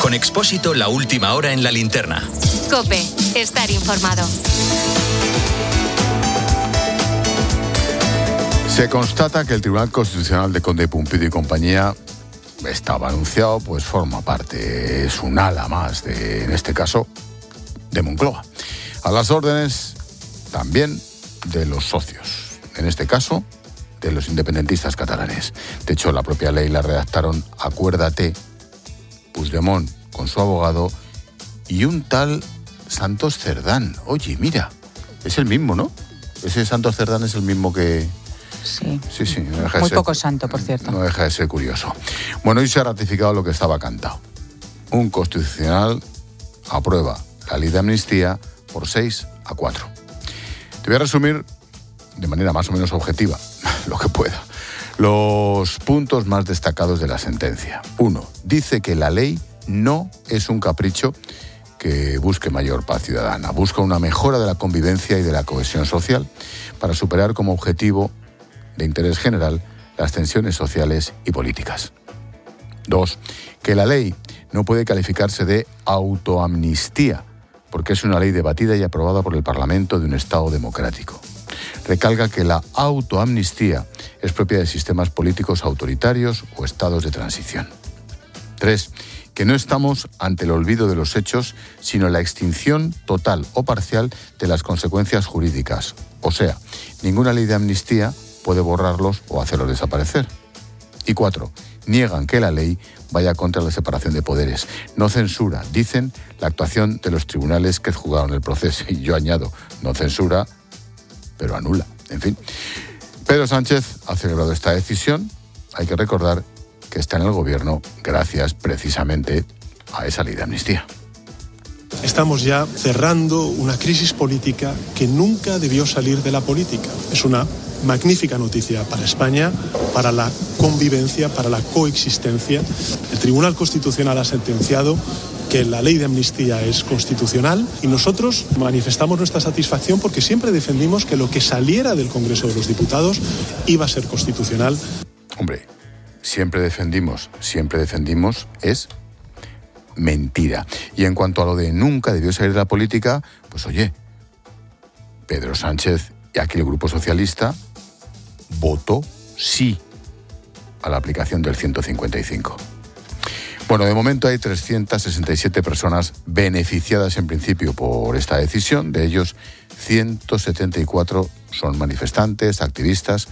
Con Expósito, la última hora en la linterna. COPE, estar informado. Se constata que el Tribunal Constitucional de Conde Pumpido y compañía estaba anunciado, pues forma parte, es un ala más de, en este caso, de Moncloa. A las órdenes también de los socios, en este caso, de los independentistas catalanes. De hecho, la propia ley la redactaron, acuérdate, Puigdemont con su abogado y un tal Santos Cerdán. Oye, mira, es el mismo, ¿no? Ese Santos Cerdán es el mismo que... Sí, no deja muy de ser, poco santo, por cierto. No deja de ser curioso. Bueno, hoy se ha ratificado lo que estaba cantado. Un constitucional aprueba la ley de amnistía por 6-4. Te voy a resumir de manera más o menos objetiva, lo que pueda, los puntos más destacados de la sentencia. 1. Dice que la ley no es un capricho que busque mayor paz ciudadana. Busca una mejora de la convivencia y de la cohesión social para superar como objetivo de interés general las tensiones sociales y políticas. 2. Que la ley no puede calificarse de autoamnistía, porque es una ley debatida y aprobada por el Parlamento de un Estado democrático. Recalca que la autoamnistía es propia de sistemas políticos autoritarios o estados de transición. 3. Que no estamos ante el olvido de los hechos, sino la extinción total o parcial de las consecuencias jurídicas. O sea, ninguna ley de amnistía puede borrarlos o hacerlos desaparecer. Y 4. Niegan que la ley vaya contra la separación de poderes. No censura, dicen, la actuación de los tribunales que juzgaron el proceso. Y yo añado, no censura, pero anula. En fin, Pedro Sánchez ha celebrado esta decisión. Hay que recordar que está en el gobierno gracias precisamente a esa ley de amnistía. Estamos ya cerrando una crisis política que nunca debió salir de la política. Es una magnífica noticia para España, para la convivencia, para la coexistencia. El Tribunal Constitucional ha sentenciado que la ley de amnistía es constitucional y nosotros manifestamos nuestra satisfacción porque siempre defendimos que lo que saliera del Congreso de los Diputados iba a ser constitucional. Hombre, siempre defendimos es mentira. Y en cuanto a lo de nunca debió salir de la política, pues oye, Pedro Sánchez y aquí el Grupo Socialista votó sí a la aplicación del 155. Bueno, de momento hay 367 personas beneficiadas en principio por esta decisión. De ellos, 174 son manifestantes, activistas,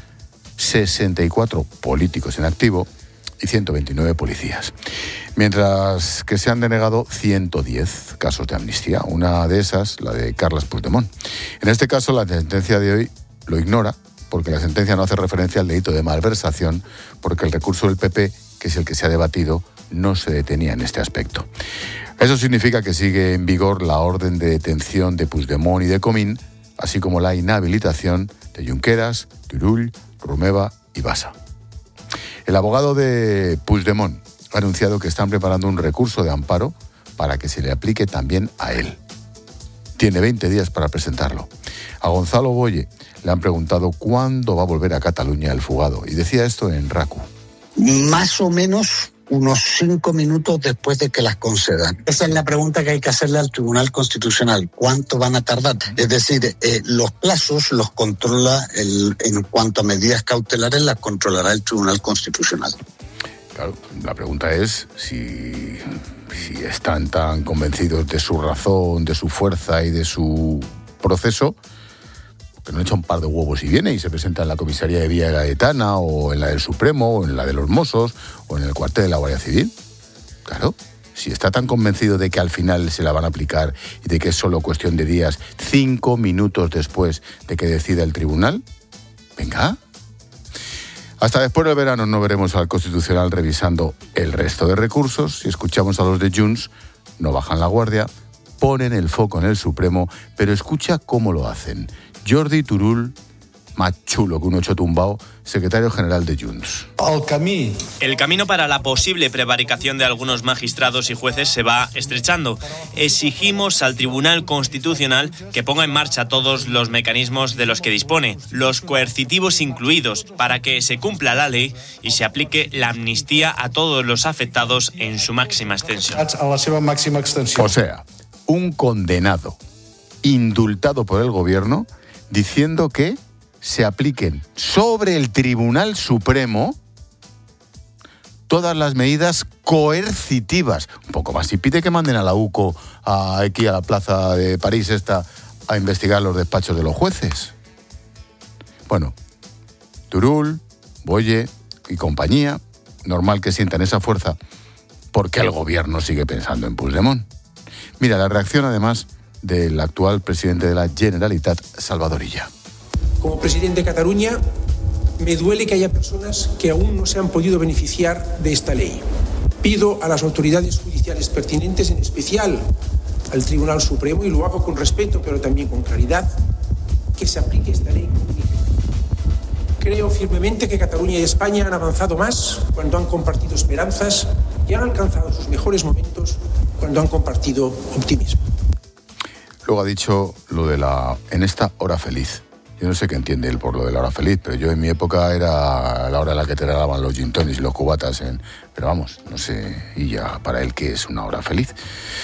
64 políticos en activo y 129 policías. Mientras que se han denegado 110 casos de amnistía. Una de esas, la de Carles Puigdemont. En este caso, la sentencia de hoy lo ignora, porque la sentencia no hace referencia al delito de malversación, porque el recurso del PP, que es el que se ha debatido, no se detenía en este aspecto. Eso significa que sigue en vigor la orden de detención de Puigdemont y de Comín, así como la inhabilitación de Junqueras, Turull, Romeva y Bassa. El abogado de Puigdemont ha anunciado que están preparando un recurso de amparo para que se le aplique también a él. Tiene 20 días para presentarlo. A Gonzalo Boye le han preguntado cuándo va a volver a Cataluña el fugado y decía esto en RACU. Más o menos unos 5 minutos después de que las concedan. Esa es la pregunta que hay que hacerle al Tribunal Constitucional. ¿Cuánto van a tardar? Es decir, los plazos los controla, en cuanto a medidas cautelares, las controlará el Tribunal Constitucional. Claro, la pregunta es si están tan convencidos de su razón, de su fuerza y de su proceso, que no echa un par de huevos y viene y se presenta en la comisaría de Villa Gaetana o en la del Supremo o en la de los Mossos o en el cuartel de la Guardia Civil. Claro, si está tan convencido de que al final se la van a aplicar y de que es solo cuestión de días, 5 minutos después de que decida el tribunal, venga. Hasta después del verano no veremos al Constitucional revisando el resto de recursos. Si escuchamos a los de Junts, no bajan la guardia, ponen el foco en el Supremo, pero escucha cómo lo hacen. Jordi Turull más chulo que un ocho tumbao, secretario general de Junts. El camino para la posible prevaricación de algunos magistrados y jueces se va estrechando. Exigimos al Tribunal Constitucional que ponga en marcha todos los mecanismos de los que dispone, los coercitivos incluidos, para que se cumpla la ley y se aplique la amnistía a todos los afectados en su máxima extensión. O sea, un condenado indultado por el gobierno diciendo que se apliquen sobre el Tribunal Supremo todas las medidas coercitivas. Un poco más, y pide que manden a la UCO aquí a la plaza de París a investigar los despachos de los jueces. Bueno, Turull, Boye y compañía, normal que sientan esa fuerza porque el gobierno sigue pensando en Puigdemont. Mira, la reacción además del actual presidente de la Generalitat, Salvador Illa. Como presidente de Cataluña, me duele que haya personas que aún no se han podido beneficiar de esta ley. Pido a las autoridades judiciales pertinentes, en especial al Tribunal Supremo, y lo hago con respeto, pero también con claridad, que se aplique esta ley. Creo firmemente que Cataluña y España han avanzado más cuando han compartido esperanzas y han alcanzado sus mejores momentos cuando han compartido optimismo. Luego ha dicho lo de en esta hora feliz. Yo no sé qué entiende él por lo de la hora feliz, pero yo en mi época era la hora en la que te regalaban los gin tonics y los cubatas. Pero vamos, no sé, y ya para él qué es una hora feliz.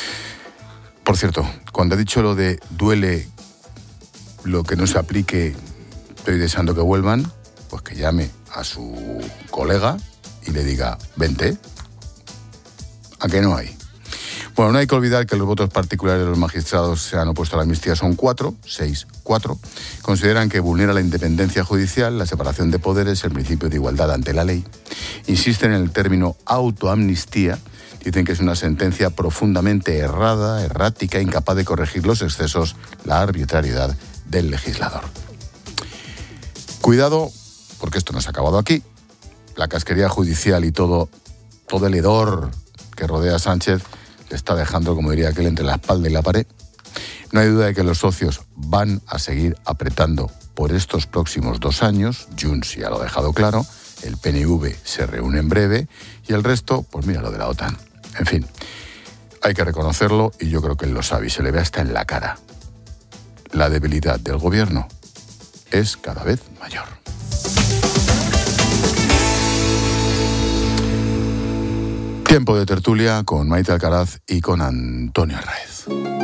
Por cierto, cuando ha dicho lo de duele lo que no se aplique, estoy deseando que vuelvan, pues que llame a su colega y le diga, vente, ¿a qué no hay? Bueno, no hay que olvidar que los votos particulares de los magistrados se han opuesto a la amnistía, son 4. Consideran que vulnera la independencia judicial, la separación de poderes, el principio de igualdad ante la ley. Insisten en el término autoamnistía. Dicen que es una sentencia profundamente errada, errática, incapaz de corregir los excesos, la arbitrariedad del legislador. Cuidado, porque esto no se ha acabado aquí. La casquería judicial y todo el hedor que rodea a Sánchez le está dejando, como diría aquel, entre la espalda y la pared. No hay duda de que los socios van a seguir apretando por estos próximos 2 años. Junts ya lo ha dejado claro, el PNV se reúne en breve y el resto, pues mira, lo de la OTAN. En fin, hay que reconocerlo y yo creo que él lo sabe y se le ve hasta en la cara. La debilidad del gobierno es cada vez mayor. Tiempo de tertulia con Maite Alcaraz y con Antonio Arraez.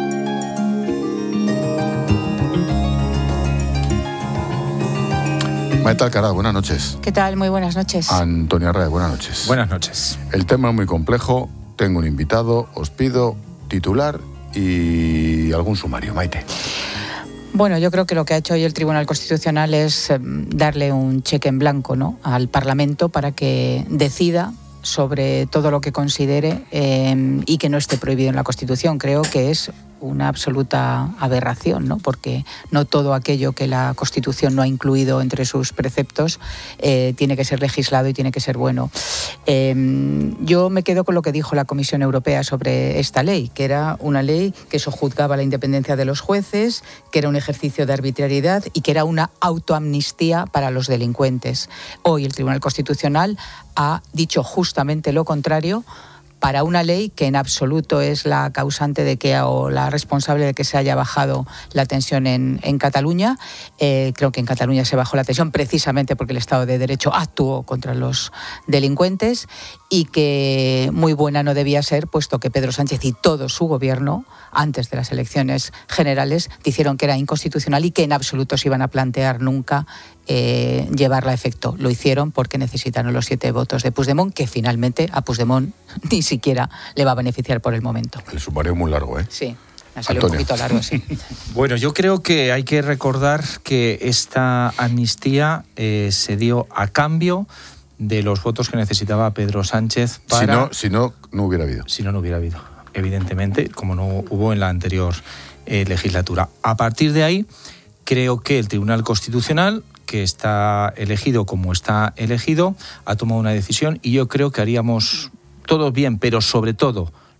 Maite Alcaraz, buenas noches. ¿Qué tal? Muy buenas noches. Antonio Arraez, buenas noches. Buenas noches. El tema es muy complejo, tengo un invitado, os pido titular y algún sumario. Maite. Bueno, yo creo que lo que ha hecho hoy el Tribunal Constitucional es darle un cheque en blanco, ¿no?, al Parlamento para que decida sobre todo lo que considere y que no esté prohibido en la Constitución. Creo que es una absoluta aberración, ¿no?, porque no todo aquello que la Constitución no ha incluido entre sus preceptos tiene que ser legislado y tiene que ser bueno. Yo me quedo con lo que dijo la Comisión Europea sobre esta ley, que era una ley que sojuzgaba la independencia de los jueces, que era un ejercicio de arbitrariedad y que era una autoamnistía para los delincuentes. Hoy el Tribunal Constitucional ha dicho justamente lo contrario, para una ley que en absoluto es la causante de que, o la responsable de que se haya bajado la tensión en Cataluña. Creo que en Cataluña se bajó la tensión precisamente porque el Estado de Derecho actuó contra los delincuentes y que muy buena no debía ser, puesto que Pedro Sánchez y todo su gobierno, antes de las elecciones generales, dijeron que era inconstitucional y que en absoluto se iban a plantear nunca llevarla a efecto. Lo hicieron porque necesitaron los 7 votos de Puigdemont, que finalmente a Puigdemont ni siquiera le va a beneficiar por el momento. El sumario es muy largo, ¿eh? Sí, ha salido un poquito largo, sí. Bueno, yo creo que hay que recordar que esta amnistía se dio a cambio de los votos que necesitaba Pedro Sánchez para... Si no hubiera habido. Si no hubiera habido, evidentemente, como no hubo en la anterior legislatura. A partir de ahí, creo que el Tribunal Constitucional, que está elegido como está elegido, ha tomado una decisión y yo creo que haríamos todos bien, pero sobre todo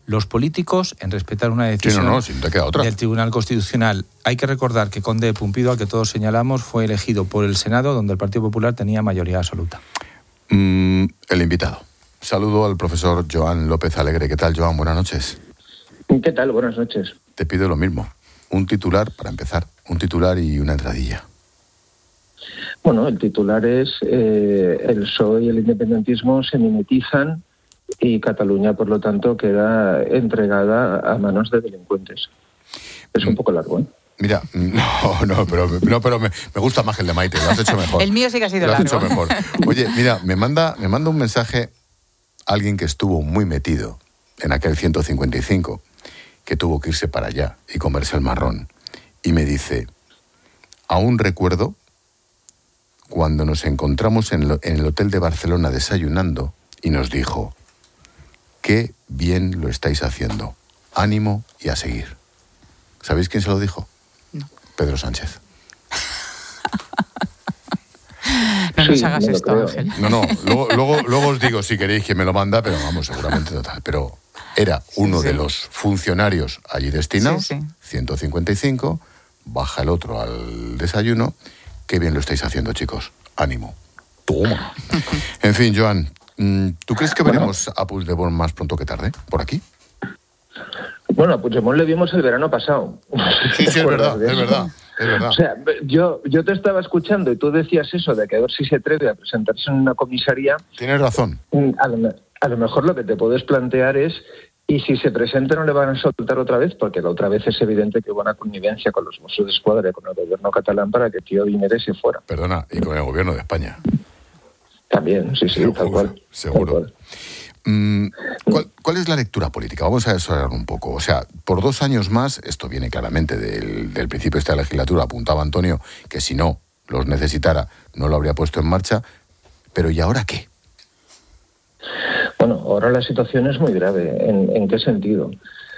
los políticos en respetar una decisión sí, no te queda otra. del Tribunal Constitucional. Hay que recordar que Conde de Pumpido, al que todos señalamos, fue elegido por el Senado, donde el Partido Popular tenía mayoría absoluta. El invitado. Saludo al profesor Joan López Alegre. ¿Qué tal, Joan? Buenas noches. ¿Qué tal? Buenas noches. Te pido lo mismo. Un titular, para empezar. Un titular y una entradilla. Bueno, el titular es el PSOE y el independentismo se mimetizan y Cataluña, por lo tanto, queda entregada a manos de delincuentes. Es un poco largo, ¿eh? Mira, pero me gusta más el de Maite, lo has hecho mejor. El mío sí que ha sido largo. Lo has hecho mejor. Oye, mira, me manda un mensaje alguien que estuvo muy metido en aquel 155, que tuvo que irse para allá y comerse el marrón. Y me dice, aún recuerdo cuando nos encontramos en el hotel de Barcelona desayunando y nos dijo, qué bien lo estáis haciendo, ánimo y a seguir. ¿Sabéis quién se lo dijo? No. Pedro Sánchez. No nos hagas esto, Ángel. No, luego os digo si queréis que me lo manda, pero vamos, seguramente total. Pero era uno de los funcionarios allí destinados, 155, baja el otro al desayuno. Qué bien lo estáis haciendo, chicos. Ánimo. Toma. En fin, Joan, ¿tú crees que veremos a Puigdemont más pronto que tarde, por aquí? Bueno, a Puigdemont le vimos el verano pasado. Sí, es verdad. O sea, yo te estaba escuchando y tú decías eso de que a ver si se atreve a presentarse en una comisaría. Tienes razón. A lo mejor lo que te puedes plantear es, y si se presenta no le van a soltar otra vez, porque la otra vez es evidente que hubo una connivencia con los Mossos d'Esquadra y con el gobierno catalán para que tío Dinero se fuera. Perdona, y con el gobierno de España. También, sí, seguro, tal cual. Seguro. Tal cual. ¿Cuál es la lectura política? Vamos a desarrollar un poco. O sea, por 2 años más, esto viene claramente del principio de esta legislatura, apuntaba Antonio, que si no los necesitara no lo habría puesto en marcha, pero ¿y ahora qué? Bueno, ahora la situación es muy grave. ¿En qué sentido?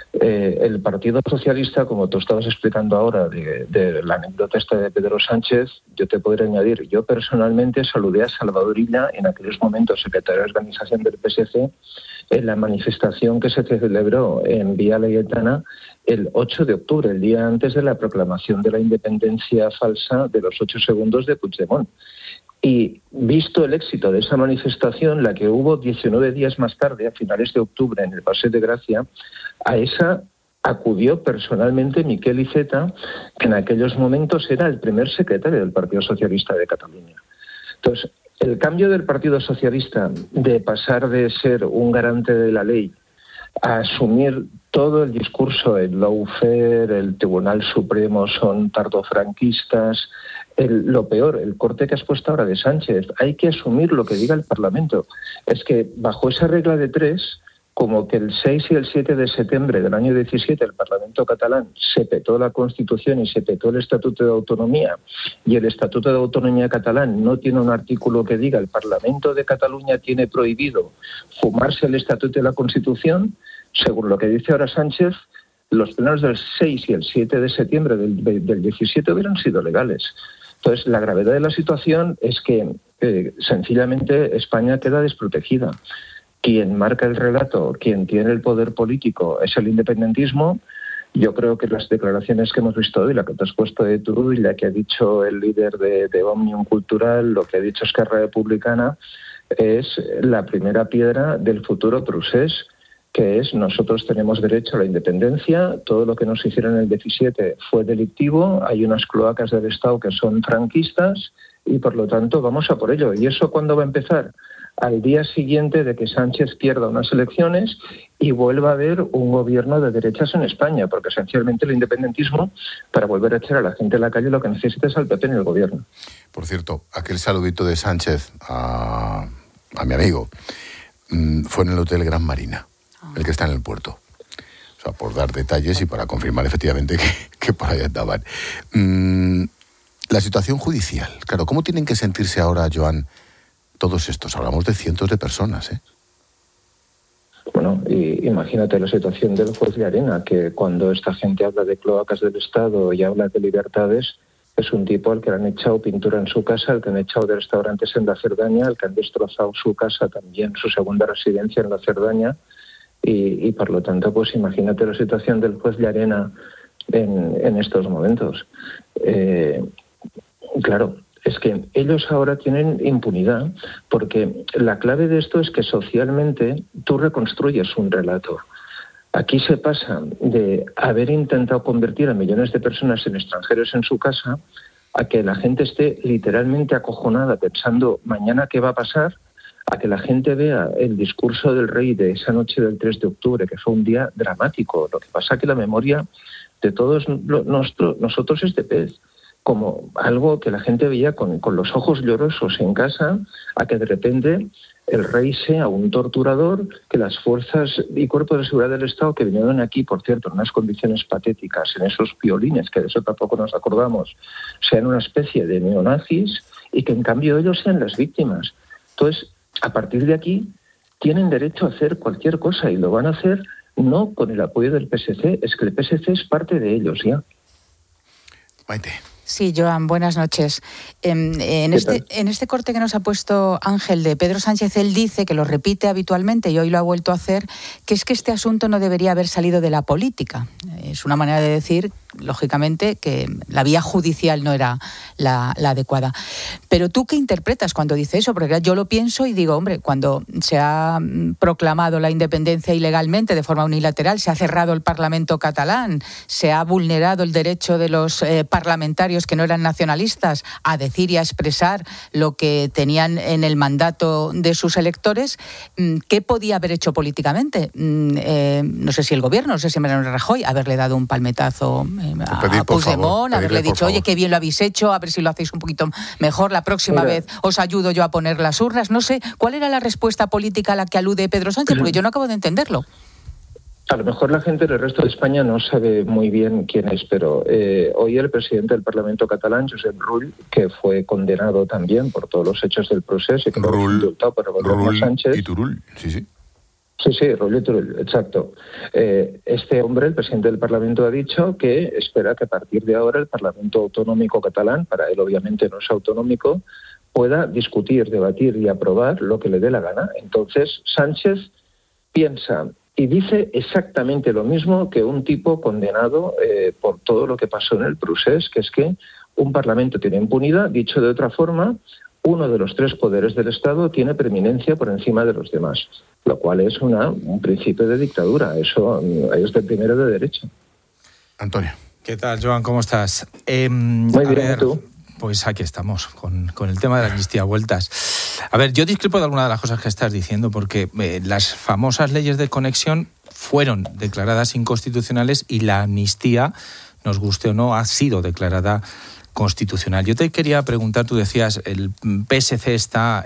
El Partido Socialista, como tú estabas explicando ahora de la anécdota esta de Pedro Sánchez, yo te podría añadir, yo personalmente saludé a Salvador Illa, en aquellos momentos secretario de organización del PSC, en la manifestación que se celebró en Vía Laietana el 8 de octubre, el día antes de la proclamación de la independencia falsa de los 8 segundos de Puigdemont. Y visto el éxito de esa manifestación, la que hubo 19 días más tarde, a finales de octubre, en el Paseo de Gracia, a esa acudió personalmente Miquel Iceta, que en aquellos momentos era el primer secretario del Partido Socialista de Cataluña. Entonces, el cambio del Partido Socialista de pasar de ser un garante de la ley a asumir todo el discurso, el lawfare, el Tribunal Supremo son tardofranquistas, lo peor, el corte que has puesto ahora de Sánchez, hay que asumir lo que diga el Parlamento. Es que bajo esa regla de 3, como que el 6 y el 7 de septiembre del año 17 el Parlamento catalán se petó la Constitución y se petó el Estatuto de Autonomía, y el Estatuto de Autonomía catalán no tiene un artículo que diga el Parlamento de Cataluña tiene prohibido fumarse el Estatuto de la Constitución, según lo que dice ahora Sánchez, los plenos del 6 y el 7 de septiembre del 17 hubieran sido legales. Entonces, la gravedad de la situación es que sencillamente España queda desprotegida. Quien marca el relato, quien tiene el poder político es el independentismo. Yo creo que las declaraciones que hemos visto hoy, la que te has puesto de Turull y la que ha dicho el líder de Òmnium Cultural, lo que ha dicho Esquerra Republicana, es la primera piedra del futuro procés, que es nosotros tenemos derecho a la independencia, todo lo que nos hicieron en el 17 fue delictivo, hay unas cloacas del Estado que son franquistas y por lo tanto vamos a por ello. ¿Y eso cuándo va a empezar? Al día siguiente de que Sánchez pierda unas elecciones y vuelva a haber un gobierno de derechas en España, porque esencialmente el independentismo, para volver a echar a la gente a la calle, lo que necesita es al PP en el gobierno. Por cierto, aquel saludito de Sánchez a mi amigo fue en el Hotel Gran Marina, el que está en el puerto. O sea, por dar detalles y para confirmar efectivamente que por ahí andaban. La situación judicial, claro, ¿cómo tienen que sentirse ahora, Joan, todos estos? Hablamos de cientos de personas, ¿eh? Bueno, y imagínate la situación del juez de Arena, que cuando esta gente habla de cloacas del Estado y habla de libertades, es un tipo al que le han echado pintura en su casa, al que han echado de restaurantes en la Cerdaña, al que han destrozado su casa también, su segunda residencia en la Cerdaña, Y por lo tanto, pues imagínate la situación del juez Llarena en estos momentos. Claro, es que ellos ahora tienen impunidad, porque la clave de esto es que socialmente tú reconstruyes un relato. Aquí se pasa de haber intentado convertir a millones de personas en extranjeros en su casa a que la gente esté literalmente acojonada pensando mañana qué va a pasar, a que la gente vea el discurso del rey de esa noche del 3 de octubre, que fue un día dramático. Lo que pasa es que la memoria de todos nosotros es de pez, como algo que la gente veía con los ojos llorosos en casa, a que de repente el rey sea un torturador, que las fuerzas y cuerpos de seguridad del Estado que vinieron aquí, por cierto, en unas condiciones patéticas, en esos violines, que de eso tampoco nos acordamos, sean una especie de neonazis y que en cambio ellos sean las víctimas. Entonces, a partir de aquí, tienen derecho a hacer cualquier cosa y lo van a hacer no con el apoyo del PSC, es que el PSC es parte de ellos ya. Maite. Sí, Joan, buenas noches. En este corte que nos ha puesto Ángel de Pedro Sánchez, él dice, que lo repite habitualmente y hoy lo ha vuelto a hacer, que es que este asunto no debería haber salido de la política. Es una manera de decir, lógicamente, que la vía judicial no era la adecuada. Pero ¿tú qué interpretas cuando dice eso? Porque yo lo pienso y digo, hombre, cuando se ha proclamado la independencia ilegalmente, de forma unilateral, se ha cerrado el Parlamento catalán, se ha vulnerado el derecho de los parlamentarios que no eran nacionalistas a decir y a expresar lo que tenían en el mandato de sus electores, ¿qué podía haber hecho políticamente? No sé si el gobierno, no sé si Mariano Rajoy, haberle dado un palmetazo a Puigdemont, haberle dicho, oye, qué bien lo habéis hecho, a ver si lo hacéis un poquito mejor, la próxima vez os ayudo yo a poner las urnas. No sé, ¿cuál era la respuesta política a la que alude Pedro Sánchez? Porque yo no acabo de entenderlo. A lo mejor la gente del resto de España no sabe muy bien quién es, pero hoy el presidente del Parlamento catalán, Josep Rull, que fue condenado también por todos los hechos del proceso y que fue indultado por el gobierno Sánchez. Y Turull, sí. Sí, Rull y Turull, exacto. Este hombre, el presidente del Parlamento, ha dicho que espera que a partir de ahora el Parlamento Autonómico catalán, para él obviamente no es autonómico, pueda discutir, debatir y aprobar lo que le dé la gana. Entonces, Sánchez piensa y dice exactamente lo mismo que un tipo condenado por todo lo que pasó en el procés, que es que un Parlamento tiene impunidad. Dicho de otra forma, uno de los tres poderes del Estado tiene preeminencia por encima de los demás, lo cual es un principio de dictadura. Eso es de primero de derecho. Antonio. ¿Qué tal, Joan? ¿Cómo estás? Muy bien, ¿y tú? Pues aquí estamos, con el tema de la amnistía a vueltas. A ver, yo discrepo de alguna de las cosas que estás diciendo, porque las famosas leyes de conexión fueron declaradas inconstitucionales y la amnistía, nos guste o no, ha sido declarada constitucional. Yo te quería preguntar, tú decías, el PSC está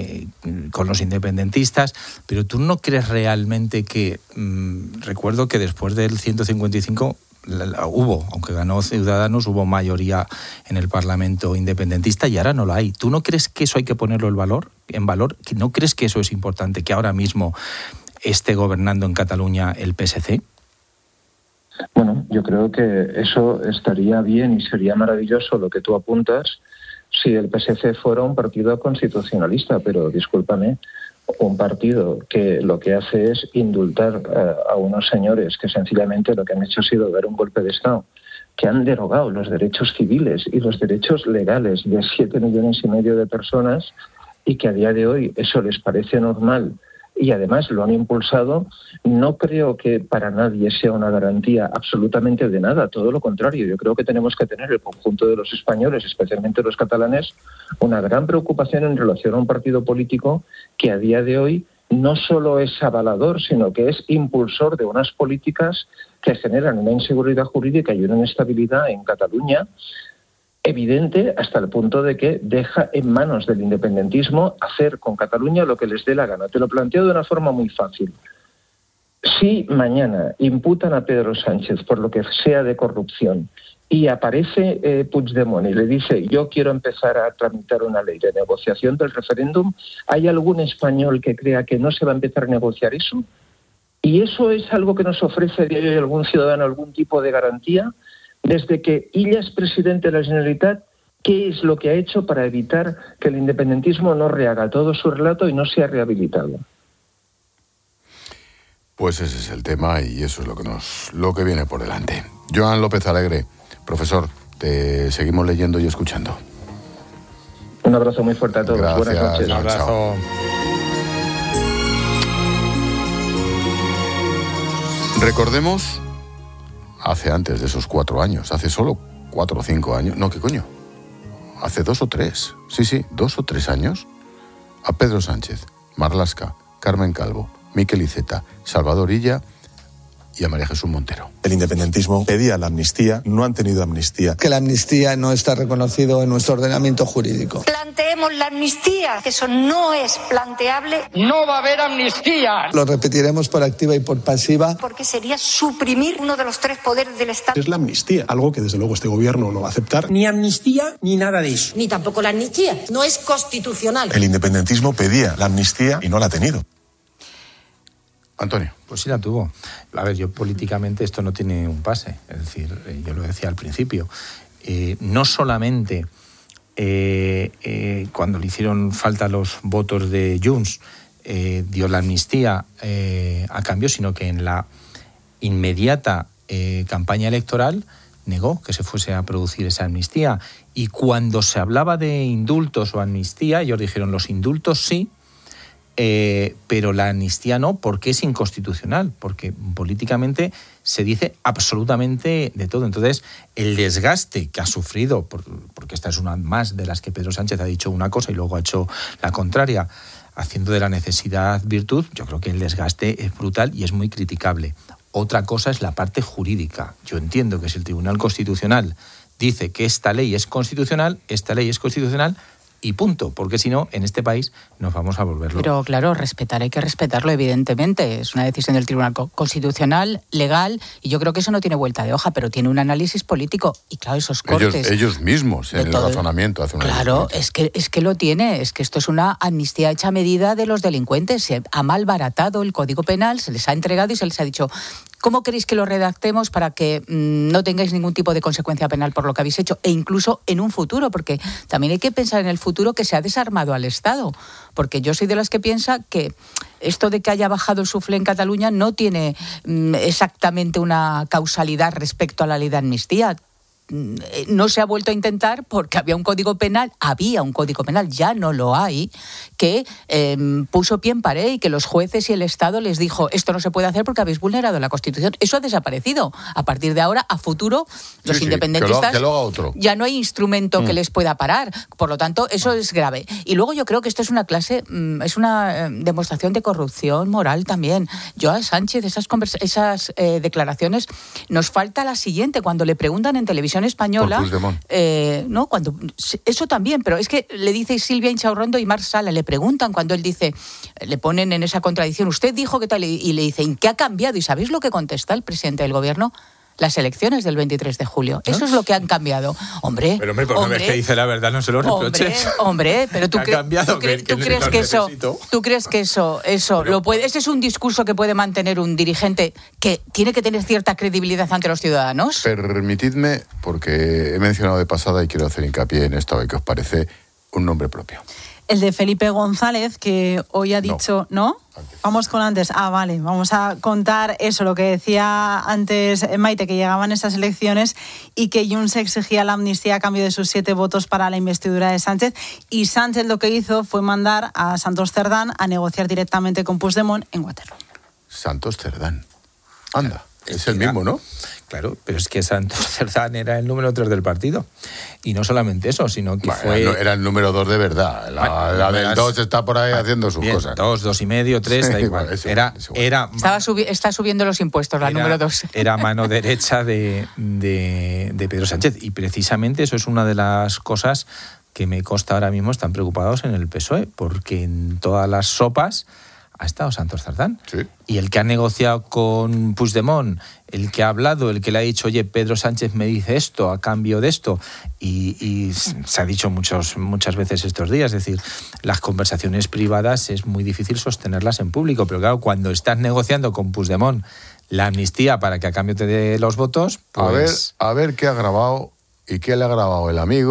con los independentistas, pero ¿tú no crees realmente que, recuerdo que después del 155... hubo, aunque ganó Ciudadanos, hubo mayoría en el Parlamento independentista y ahora no la hay. ¿Tú no crees que eso hay que ponerlo en valor? ¿No crees que eso es importante, que ahora mismo esté gobernando en Cataluña el PSC? Bueno, yo creo que eso estaría bien y sería maravilloso lo que tú apuntas si el PSC fuera un partido constitucionalista, pero discúlpame, un partido que lo que hace es indultar a unos señores que sencillamente lo que han hecho ha sido dar un golpe de Estado, que han derogado los derechos civiles y los derechos legales de 7,5 millones de personas y que a día de hoy eso les parece normal y además lo han impulsado, no creo que para nadie sea una garantía absolutamente de nada, todo lo contrario. Yo creo que tenemos que tener el conjunto de los españoles, especialmente los catalanes, una gran preocupación en relación a un partido político que a día de hoy no solo es avalador, sino que es impulsor de unas políticas que generan una inseguridad jurídica y una inestabilidad en Cataluña evidente hasta el punto de que deja en manos del independentismo hacer con Cataluña lo que les dé la gana. Te lo planteo de una forma muy fácil. Si mañana imputan a Pedro Sánchez por lo que sea de corrupción y aparece Puigdemont y le dice yo quiero empezar a tramitar una ley de negociación del referéndum, ¿hay algún español que crea que no se va a empezar a negociar eso? ¿Y eso es algo que nos ofrece a día de hoy algún ciudadano, algún tipo de garantía? Desde que Illa es presidente de la Generalitat, ¿qué es lo que ha hecho para evitar que el independentismo no rehaga todo su relato y no sea rehabilitado? Pues ese es el tema y eso es lo que viene por delante. Joan López Alegre, profesor, te seguimos leyendo y escuchando. Un abrazo muy fuerte a todos. Gracias, buenas noches. Un abrazo. Chao. Recordemos, antes de esos 4 años, hace solo 4 o 5 años, no, ¿qué coño? Hace 2 o 3, sí, 2 o 3 años, a Pedro Sánchez, Marlaska, Carmen Calvo, Miquel Iceta, Salvador Illa y a María Jesús Montero. El independentismo pedía la amnistía, no han tenido amnistía. Que la amnistía no está reconocido en nuestro ordenamiento jurídico. Planteemos la amnistía, que eso no es planteable. No va a haber amnistía. Lo repetiremos por activa y por pasiva. Porque sería suprimir uno de los 3 poderes del Estado. Es la amnistía, algo que desde luego este gobierno no va a aceptar. Ni amnistía ni nada de eso. Ni tampoco la amnistía. No es constitucional. El independentismo pedía la amnistía y no la ha tenido. Antonio. Pues sí la tuvo. A ver, yo políticamente esto no tiene un pase. Es decir, yo lo decía al principio. No solamente cuando le hicieron falta los votos de Junts dio la amnistía a cambio, sino que en la inmediata campaña electoral negó que se fuese a producir esa amnistía. Y cuando se hablaba de indultos o amnistía, ellos dijeron los indultos sí, pero la amnistía no, porque es inconstitucional, porque políticamente se dice absolutamente de todo. Entonces, el desgaste que ha sufrido, porque esta es una más de las que Pedro Sánchez ha dicho una cosa y luego ha hecho la contraria, haciendo de la necesidad virtud, yo creo que el desgaste es brutal y es muy criticable. Otra cosa es la parte jurídica. Yo entiendo que si el Tribunal Constitucional dice que esta ley es constitucional y punto, porque si no, en este país nos vamos a volver locos. Pero claro, hay que respetarlo, evidentemente. Es una decisión del Tribunal Constitucional, legal, y yo creo que eso no tiene vuelta de hoja, pero tiene un análisis político. Y claro, esos cortes... Ellos mismos, en el razonamiento, hacen una Claro, es que lo tiene, es que esto es una amnistía hecha a medida de los delincuentes. Se ha malbaratado el Código Penal, se les ha entregado y se les ha dicho... ¿Cómo queréis que lo redactemos para que no tengáis ningún tipo de consecuencia penal por lo que habéis hecho? E incluso en un futuro, porque también hay que pensar en el futuro que se ha desarmado al Estado. Porque yo soy de las que piensa que esto de que haya bajado el suflé en Cataluña no tiene exactamente una causalidad respecto a la ley de amnistía. No se ha vuelto a intentar porque había un código penal, ya no lo hay, que puso pie en pared y que los jueces y el Estado les dijo esto no se puede hacer porque habéis vulnerado la Constitución. Eso ha desaparecido. A partir de ahora, a futuro, los independentistas que lo haga otro. Ya no hay instrumento que les pueda parar. Por lo tanto, eso es grave. Y luego yo creo que esto es una demostración de corrupción moral también. Yo a Sánchez, esas declaraciones, nos falta la siguiente, cuando le preguntan en televisión española, eso también, pero es que le dice Silvia Inchaurrondo y Marc Sala, le preguntan cuando él dice, le ponen en esa contradicción, usted dijo que tal, y le dicen, ¿qué ha cambiado? ¿Y sabéis lo que contesta el presidente del gobierno? Las elecciones del 23 de julio. Eso es lo que han cambiado. Hombre, pero por una vez que dice la verdad no se lo reproches. Hombre, pero tú crees que eso lo puede. Ese es un discurso que puede mantener un dirigente que tiene que tener cierta credibilidad ante los ciudadanos. Permitidme, porque he mencionado de pasada y quiero hacer hincapié en esto, a ver qué os parece, un nombre propio. El de Felipe González, que hoy ha dicho... ¿No? Vamos con antes. Vale. Vamos a contar eso, lo que decía antes Maite, que llegaban estas elecciones y que Junts exigía la amnistía a cambio de sus 7 votos para la investidura de Sánchez. Y Sánchez lo que hizo fue mandar a Santos Cerdán a negociar directamente con Puigdemont en Waterloo. Santos Cerdán. Anda, es el mismo, ¿no? Claro, pero es que Santos Cerdán era el número 3 del partido. Y no solamente eso, sino que era el número 2 de verdad. La del 2 está por ahí haciendo sus cosas. 2, 2,5, 3, da igual. Está subiendo los impuestos, la número 2. Era mano derecha de Pedro Sánchez. Y precisamente eso es una de las cosas que me consta ahora mismo están preocupados en el PSOE, porque en todas las sopas ha estado Santos Cerdán. Sí. Y el que ha negociado con Puigdemont, el que ha hablado, el que le ha dicho, oye, Pedro Sánchez me dice esto a cambio de esto, y se ha dicho muchas veces estos días, es decir, las conversaciones privadas es muy difícil sostenerlas en público, pero claro, cuando estás negociando con Puigdemont la amnistía para que a cambio te dé los votos, pues... A ver qué ha grabado y qué le ha grabado el amigo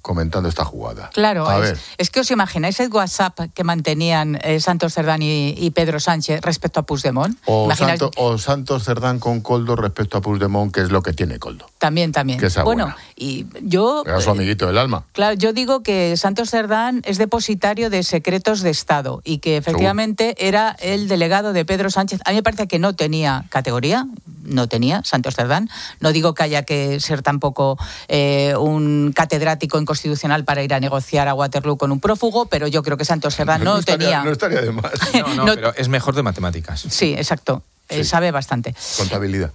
comentando esta jugada. Claro, es que os imagináis el WhatsApp que mantenían Santos Cerdán y Pedro Sánchez respecto a Puigdemont. O Santos Cerdán con Koldo respecto a Puigdemont, que es lo que tiene Koldo. También. Que esa bueno, buena. y yo... Era su amiguito del alma. Claro, yo digo que Santos Cerdán es depositario de secretos de Estado y que efectivamente era el delegado de Pedro Sánchez. A mí me parece que no tenía categoría, no tenía Santos Cerdán. No digo que haya que ser tampoco un catedrático en constitucional para ir a negociar a Waterloo con un prófugo, pero yo creo que Santos Cerdán no tenía... No estaría de más. No, pero es mejor de matemáticas. Sí, exacto. Sí. Sabe bastante. Contabilidad.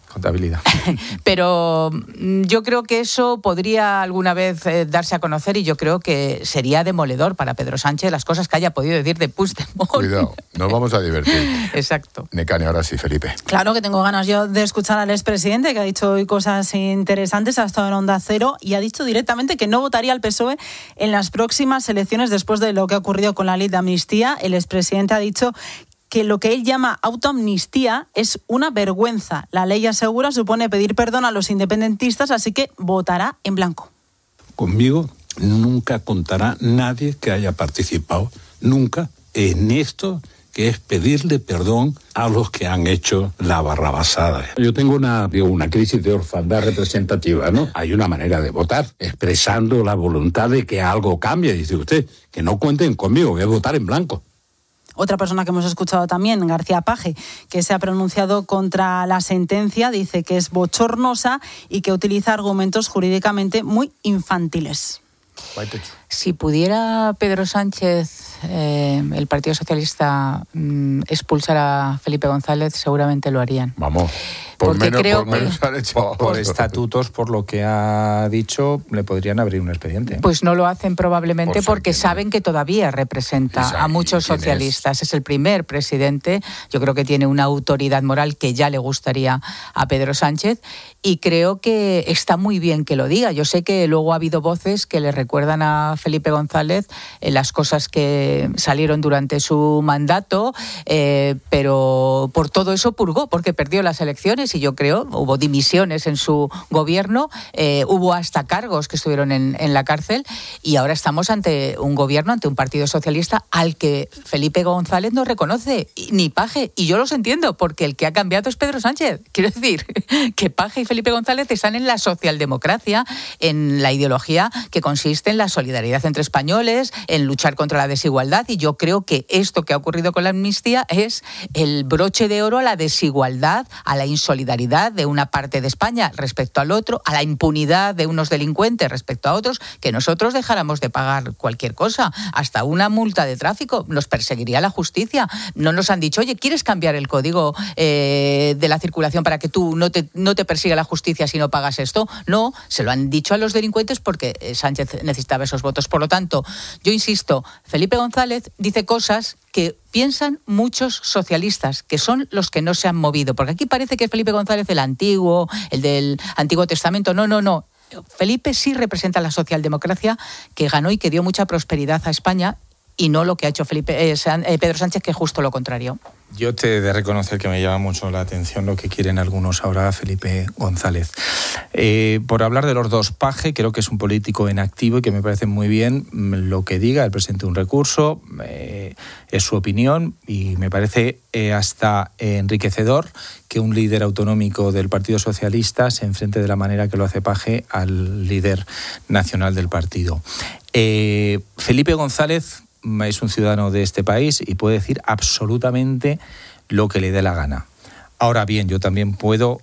Pero yo creo que eso podría alguna vez darse a conocer y yo creo que sería demoledor para Pedro Sánchez las cosas que haya podido decir de Puigdemont. Cuidado, nos vamos a divertir. Exacto. Necane, ahora sí, Felipe. Claro que tengo ganas yo de escuchar al expresidente, que ha dicho hoy cosas interesantes, ha estado en Onda Cero y ha dicho directamente que no votaría al PSOE en las próximas elecciones después de lo que ha ocurrido con la ley de amnistía. El expresidente ha dicho que lo que él llama autoamnistía es una vergüenza. La ley, asegura, supone pedir perdón a los independentistas, así que votará en blanco. Conmigo nunca contará nadie que haya participado nunca en esto, que es pedirle perdón a los que han hecho la barrabasada. Yo tengo una crisis de orfandad representativa, ¿no? Hay una manera de votar, expresando la voluntad de que algo cambie. Dice usted, que no cuenten conmigo, que es votar en blanco. Otra persona que hemos escuchado también, García Page, que se ha pronunciado contra la sentencia, dice que es bochornosa y que utiliza argumentos jurídicamente muy infantiles. Si pudiera Pedro Sánchez, el Partido Socialista, expulsar a Felipe González, seguramente lo harían. Vamos. Por estatutos, por lo que ha dicho, le podrían abrir un expediente. Pues no lo hacen probablemente porque saben que todavía representa a muchos socialistas. Es el primer presidente, yo creo que tiene una autoridad moral que ya le gustaría a Pedro Sánchez y creo que está muy bien que lo diga. Yo sé que luego ha habido voces que le recuerdan a Felipe González las cosas que salieron durante su mandato, pero por todo eso purgó, porque perdió las elecciones. Y yo creo, hubo dimisiones en su gobierno, hubo hasta cargos que estuvieron en la cárcel y ahora estamos ante un gobierno, ante un partido socialista al que Felipe González no reconoce ni Page. Y yo los entiendo, porque el que ha cambiado es Pedro Sánchez. Quiero decir que Page y Felipe González están en la socialdemocracia, en la ideología que consiste en la solidaridad entre españoles, en luchar contra la desigualdad, y yo creo que esto que ha ocurrido con la amnistía es el broche de oro a la desigualdad, a la insolidaridad de una parte de España respecto al otro, a la impunidad de unos delincuentes respecto a otros, que nosotros dejáramos de pagar cualquier cosa, hasta una multa de tráfico, nos perseguiría la justicia. No nos han dicho, oye, ¿quieres cambiar el código de la circulación para que tú no te persiga la justicia si no pagas esto? No, se lo han dicho a los delincuentes porque Sánchez necesitaba esos votos. Por lo tanto, yo insisto, Felipe González dice cosas que piensan muchos socialistas, que son los que no se han movido, porque aquí parece que Felipe González el antiguo, el del Antiguo Testamento. No. Felipe sí representa la socialdemocracia que ganó y que dio mucha prosperidad a España, y no lo que ha hecho Pedro Sánchez, que es justo lo contrario. Yo te he de reconocer que me llama mucho la atención lo que quieren algunos ahora a Felipe González. Por hablar de los dos, Page, creo que es un político en activo y que me parece muy bien lo que diga. Él presenta un recurso, es su opinión y me parece hasta enriquecedor que un líder autonómico del Partido Socialista se enfrente de la manera que lo hace Page al líder nacional del partido. Felipe González es un ciudadano de este país y puede decir absolutamente lo que le dé la gana. Ahora bien, yo también puedo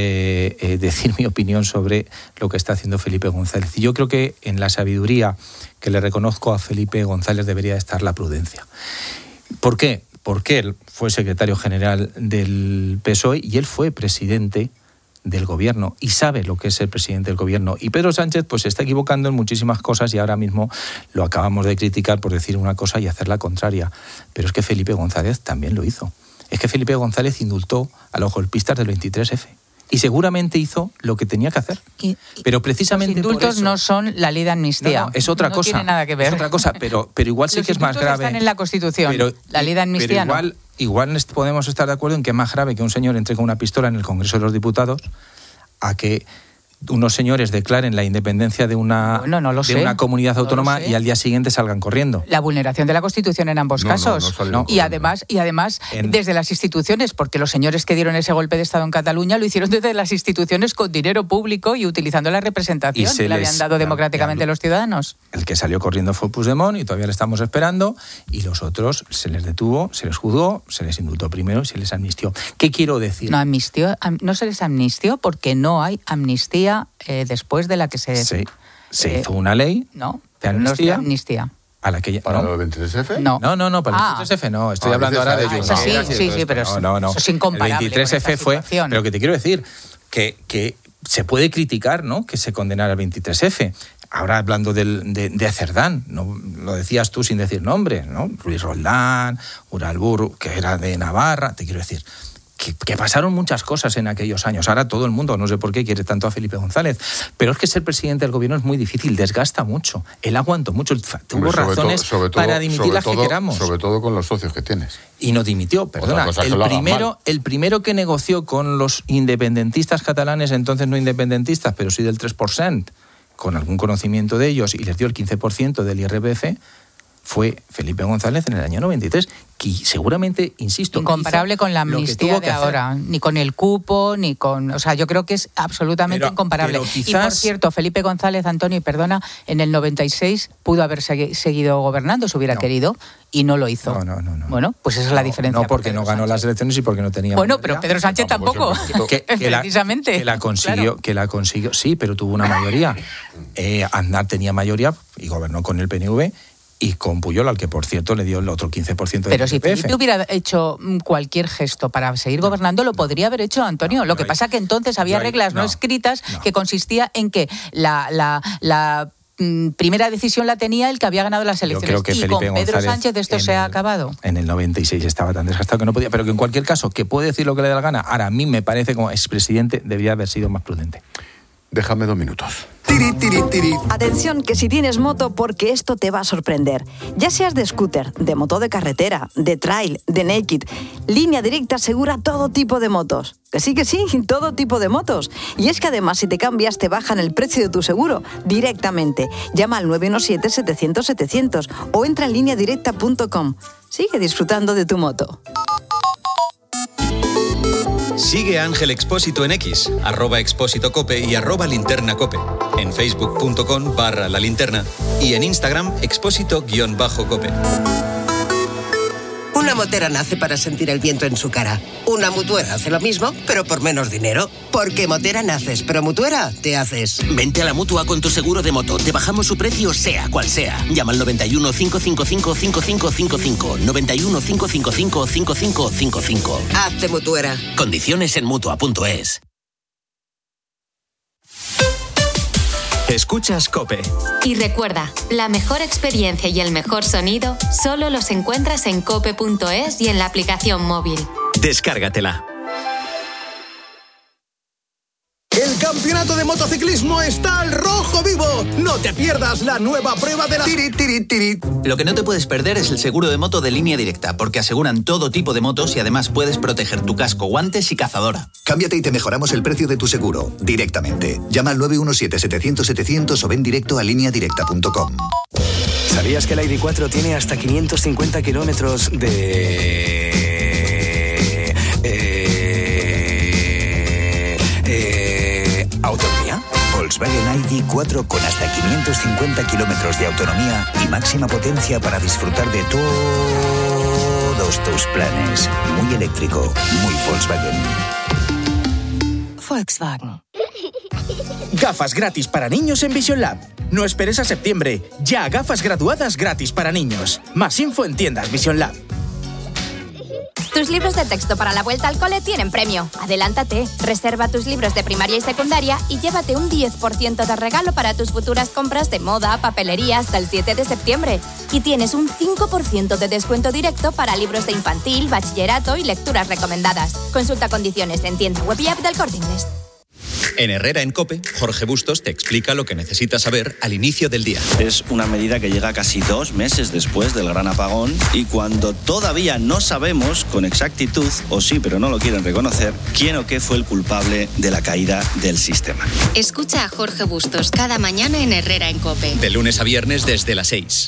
decir mi opinión sobre lo que está haciendo Felipe González. Y yo creo que en la sabiduría que le reconozco a Felipe González debería estar la prudencia. ¿Por qué? Porque él fue secretario general del PSOE y él fue presidente del gobierno y sabe lo que es ser presidente del gobierno. Y Pedro Sánchez pues se está equivocando en muchísimas cosas y ahora mismo lo acabamos de criticar por decir una cosa y hacer la contraria. Pero es que Felipe González también lo hizo. Es que Felipe González indultó a los golpistas del 23F. Y seguramente hizo lo que tenía que hacer. Pero precisamente los indultos por eso, no son la ley de amnistía. No, es otra cosa. No tiene nada que ver. Es otra cosa, pero igual sí que es más grave. Los indultos están en la Constitución. La ley de amnistía pero no. Igual podemos estar de acuerdo en que es más grave que un señor entre con una pistola en el Congreso de los Diputados a que unos señores declaren la independencia de una, de una comunidad autónoma y al día siguiente salgan corriendo. La vulneración de la Constitución en ambos casos. Y además, desde las instituciones, porque los señores que dieron ese golpe de Estado en Cataluña lo hicieron desde las instituciones con dinero público y utilizando la representación que le habían dado democráticamente los ciudadanos. El que salió corriendo fue Puigdemont y todavía le estamos esperando, y los otros se les detuvo, se les juzgó, se les indultó primero y se les amnistió. ¿Qué quiero decir? No se les amnistió porque no hay amnistía después de la que se hizo una ley de amnistía. A la que ¿Para los 23F? No, para el 23F no. Estoy hablando ahora de eso. Sí, pero eso es incomparable. El 23F fue... Pero que te quiero decir, que se puede criticar, ¿no?, que se condenara el 23F. Ahora hablando de Cerdán, ¿no? Lo decías tú sin decir nombres, ¿no? Ruiz Roldán, Uralburu, que era de Navarra, te quiero decir... Que pasaron muchas cosas en aquellos años. Ahora todo el mundo, no sé por qué, quiere tanto a Felipe González. Pero es que ser presidente del gobierno es muy difícil, desgasta mucho. Él aguantó mucho. Tuvo razones para dimitir las que queramos. Sobre todo con los socios que tienes. Y no dimitió, perdona. El primero que negoció con los independentistas catalanes, entonces no independentistas, pero sí del 3%, con algún conocimiento de ellos, y les dio el 15% del IRPF, fue Felipe González en el año 93, que seguramente, insisto... Incomparable con la amnistía de ahora, ni con el cupo, ni con... O sea, yo creo que es absolutamente incomparable. Quizás... Y, por cierto, Felipe González, Antonio, y perdona, en el 96 pudo haber seguido gobernando, si hubiera querido, y no lo hizo. No. Bueno, pues esa es la diferencia. No, porque no ganó las elecciones y porque no tenía... Bueno, pero Pedro Sánchez tampoco, precisamente. Que la consiguió, sí, pero tuvo una mayoría. Aznar tenía mayoría y gobernó con el PNV, y con Pujol, al que por cierto le dio el otro 15% de Pero si Felipe hubiera hecho cualquier gesto para seguir gobernando, lo podría haber hecho Antonio. Lo que pasa que entonces había reglas no escritas que consistía en que la primera decisión la tenía el que había ganado las elecciones. Yo creo que y Felipe con Pedro González Sánchez esto se ha acabado. En el 96 estaba tan desgastado que no podía, pero que en cualquier caso, que puede decir lo que le dé la gana. Ahora, a mí me parece que como expresidente debía haber sido más prudente. Déjame 2 minutos. Atención, que si tienes moto, porque esto te va a sorprender. Ya seas de scooter, de moto de carretera, de trail, de naked, Línea Directa asegura todo tipo de motos. Que sí, todo tipo de motos. Y es que además, si te cambias, te bajan el precio de tu seguro directamente. Llama al 917-700-700 o entra en lineadirecta.com. Sigue disfrutando de tu moto. Sigue a Ángel Expósito en X, @expósitocope y @linternacope, en facebook.com/lalinterna y en Instagram expósito_cope. Una motera nace para sentir el viento en su cara. Una mutuera hace lo mismo, pero por menos dinero. Porque motera naces, pero mutuera te haces. Vente a la Mutua con tu seguro de moto. Te bajamos su precio sea cual sea. Llama al 91 555 5555. 91 555 5555. Hazte mutuera. Condiciones en Mutua.es. Escuchas COPE. Y recuerda, la mejor experiencia y el mejor sonido solo los encuentras en cope.es y en la aplicación móvil. Descárgatela. El campeonato de motociclismo está al rojo vivo. No te pierdas la nueva prueba de la... Lo que no te puedes perder es el seguro de moto de Línea Directa, porque aseguran todo tipo de motos y además puedes proteger tu casco, guantes y cazadora. Cámbiate y te mejoramos el precio de tu seguro directamente. Llama al 917-700-700 o ven directo a lineadirecta.com. ¿Sabías que la ID4 tiene hasta 550 kilómetros de... autonomía? Volkswagen ID4 con hasta 550 kilómetros de autonomía y máxima potencia para disfrutar de todos tus planes. Muy eléctrico, muy Volkswagen. Volkswagen. Gafas gratis para niños en Vision Lab. No esperes a septiembre. Ya gafas graduadas gratis para niños. Más info en tiendas Vision Lab. Tus libros de texto para la vuelta al cole tienen premio. Adelántate, reserva tus libros de primaria y secundaria y llévate un 10% de regalo para tus futuras compras de moda, papelería hasta el 7 de septiembre. Y tienes un 5% de descuento directo para libros de infantil, bachillerato y lecturas recomendadas. Consulta condiciones en tienda web y app del Corte Inglés. En Herrera en COPE, Jorge Bustos te explica lo que necesitas saber al inicio del día. Es una medida que llega casi 2 meses después del gran apagón y cuando todavía no sabemos con exactitud, o sí, pero no lo quieren reconocer, quién o qué fue el culpable de la caída del sistema. Escucha a Jorge Bustos cada mañana en Herrera en COPE. De lunes a viernes desde las 6.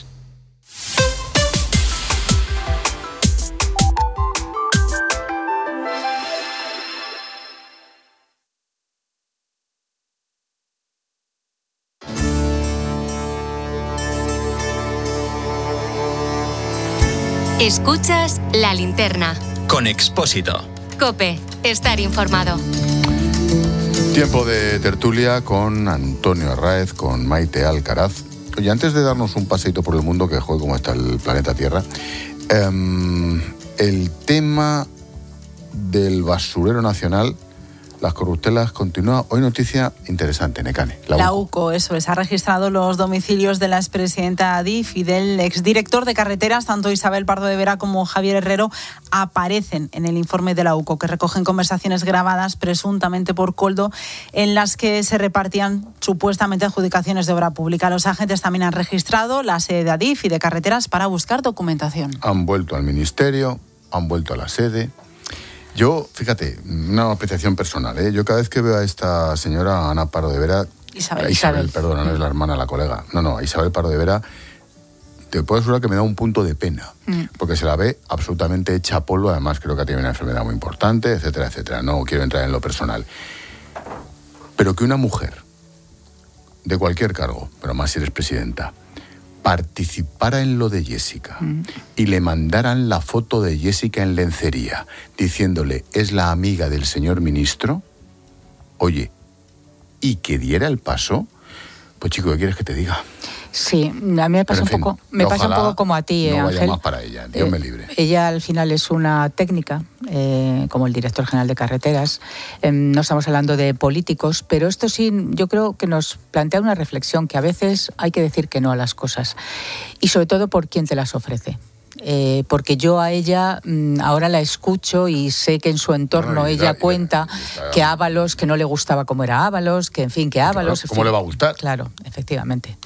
Escuchas La Linterna. Con Expósito. COPE. Estar informado. Tiempo de tertulia con Antonio Arráez, con Maite Alcaraz. Oye, antes de darnos un paseito por el mundo, que juegue como está el planeta Tierra, el tema del basurero nacional, las corruptelas, continúa. Hoy noticia interesante, Nekane. La UCO, eso es, ha registrado los domicilios de la expresidenta Adif y del exdirector de carreteras. Tanto Isabel Pardo de Vera como Javier Herrero aparecen en el informe de la UCO, que recogen conversaciones grabadas presuntamente por Koldo, en las que se repartían supuestamente adjudicaciones de obra pública. Los agentes también han registrado la sede de Adif y de carreteras para buscar documentación. Han vuelto al ministerio, han vuelto a la sede. Yo, fíjate, una apreciación personal, ¿eh? Yo cada vez que veo a esta señora Ana Pardo de Vera... Isabel, perdona, no es la hermana, la colega. No, Isabel Pardo de Vera, te puedo asegurar que me da un punto de pena, porque se la ve absolutamente hecha polvo, además creo que ha tenido una enfermedad muy importante, etcétera, etcétera. No quiero entrar en lo personal. Pero que una mujer, de cualquier cargo, pero más si eres presidenta, participara en lo de Jessica y le mandaran la foto de Jessica en lencería diciéndole es la amiga del señor ministro, oye, y que diera el paso, pues chico, ¿qué quieres que te diga? Sí, a mí me pasa pasa un poco como a ti, no Ángel. Vaya más para ella, Dios me libre. Ella al final es una técnica, como el director general de carreteras. No estamos hablando de políticos, pero esto sí, yo creo que nos plantea una reflexión, que a veces hay que decir que no a las cosas, y sobre todo por quién te las ofrece. Porque yo a ella ahora la escucho y sé que en su entorno ella cuenta que Ábalos, que no le gustaba cómo era Ábalos, que en fin, que Ábalos... ¿Cómo le va a gustar? Claro, efectivamente.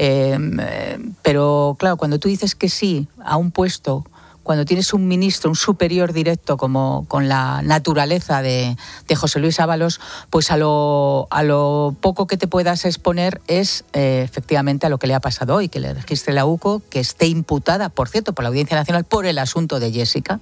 Pero claro, cuando tú dices que sí a un puesto, cuando tienes un ministro, un superior directo como con la naturaleza de José Luis Ábalos, pues a lo poco que te puedas exponer es efectivamente a lo que le ha pasado hoy, que le registre la UCO, que esté imputada, por cierto, por la Audiencia Nacional por el asunto de Jessica,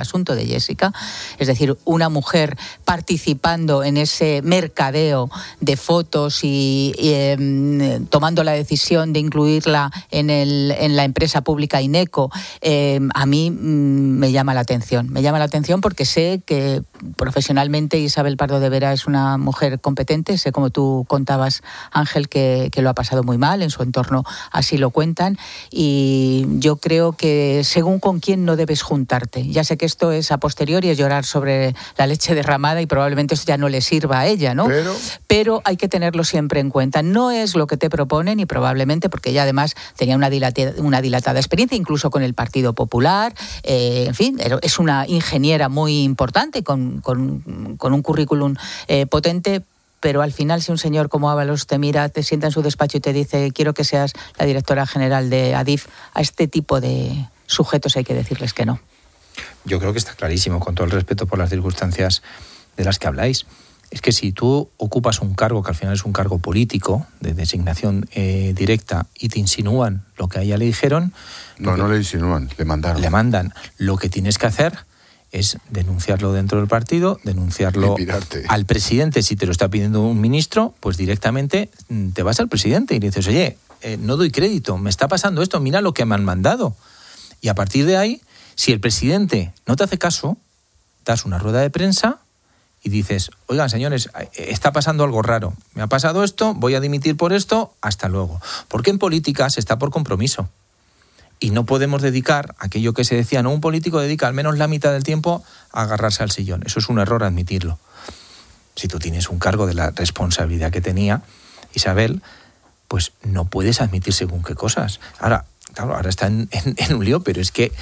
es decir, una mujer participando en ese mercadeo de fotos y tomando la decisión de incluirla en la empresa pública INECO. A mí me llama la atención porque sé que profesionalmente Isabel Pardo de Vera es una mujer competente. Sé, como tú contabas, Ángel, que lo ha pasado muy mal, en su entorno así lo cuentan, y yo creo que según con quién no debes juntarte. Ya sé que esto es a posteriori, es llorar sobre la leche derramada y probablemente eso ya no le sirva a ella, ¿no? Pero hay que tenerlo siempre en cuenta. No es lo que te proponen, y probablemente porque ella además tenía una dilatada experiencia incluso con el Partido Popular. En fin, es una ingeniera muy importante con un currículum potente, pero al final si un señor como Ábalos te mira, te sienta en su despacho y te dice quiero que seas la directora general de Adif, a este tipo de sujetos hay que decirles que no. Yo creo que está clarísimo, con todo el respeto por las circunstancias de las que habláis. Es que si tú ocupas un cargo que al final es un cargo político, de designación directa, y te insinúan lo que a ella le dijeron... No le insinúan, le mandaron. Le mandan. Lo que tienes que hacer es denunciarlo dentro del partido, denunciarlo al presidente. Si te lo está pidiendo un ministro, pues directamente te vas al presidente y le dices, oye, no doy crédito, me está pasando esto, mira lo que me han mandado. Y a partir de ahí, si el presidente no te hace caso, das una rueda de prensa y dices, oigan, señores, está pasando algo raro. Me ha pasado esto, voy a dimitir por esto, hasta luego. Porque en política se está por compromiso. Y no podemos dedicar aquello que se decía, no, un político dedica al menos la mitad del tiempo a agarrarse al sillón. Eso es un error admitirlo. Si tú tienes un cargo de la responsabilidad que tenía Isabel, pues no puedes admitir según qué cosas. Ahora está en un lío, pero es que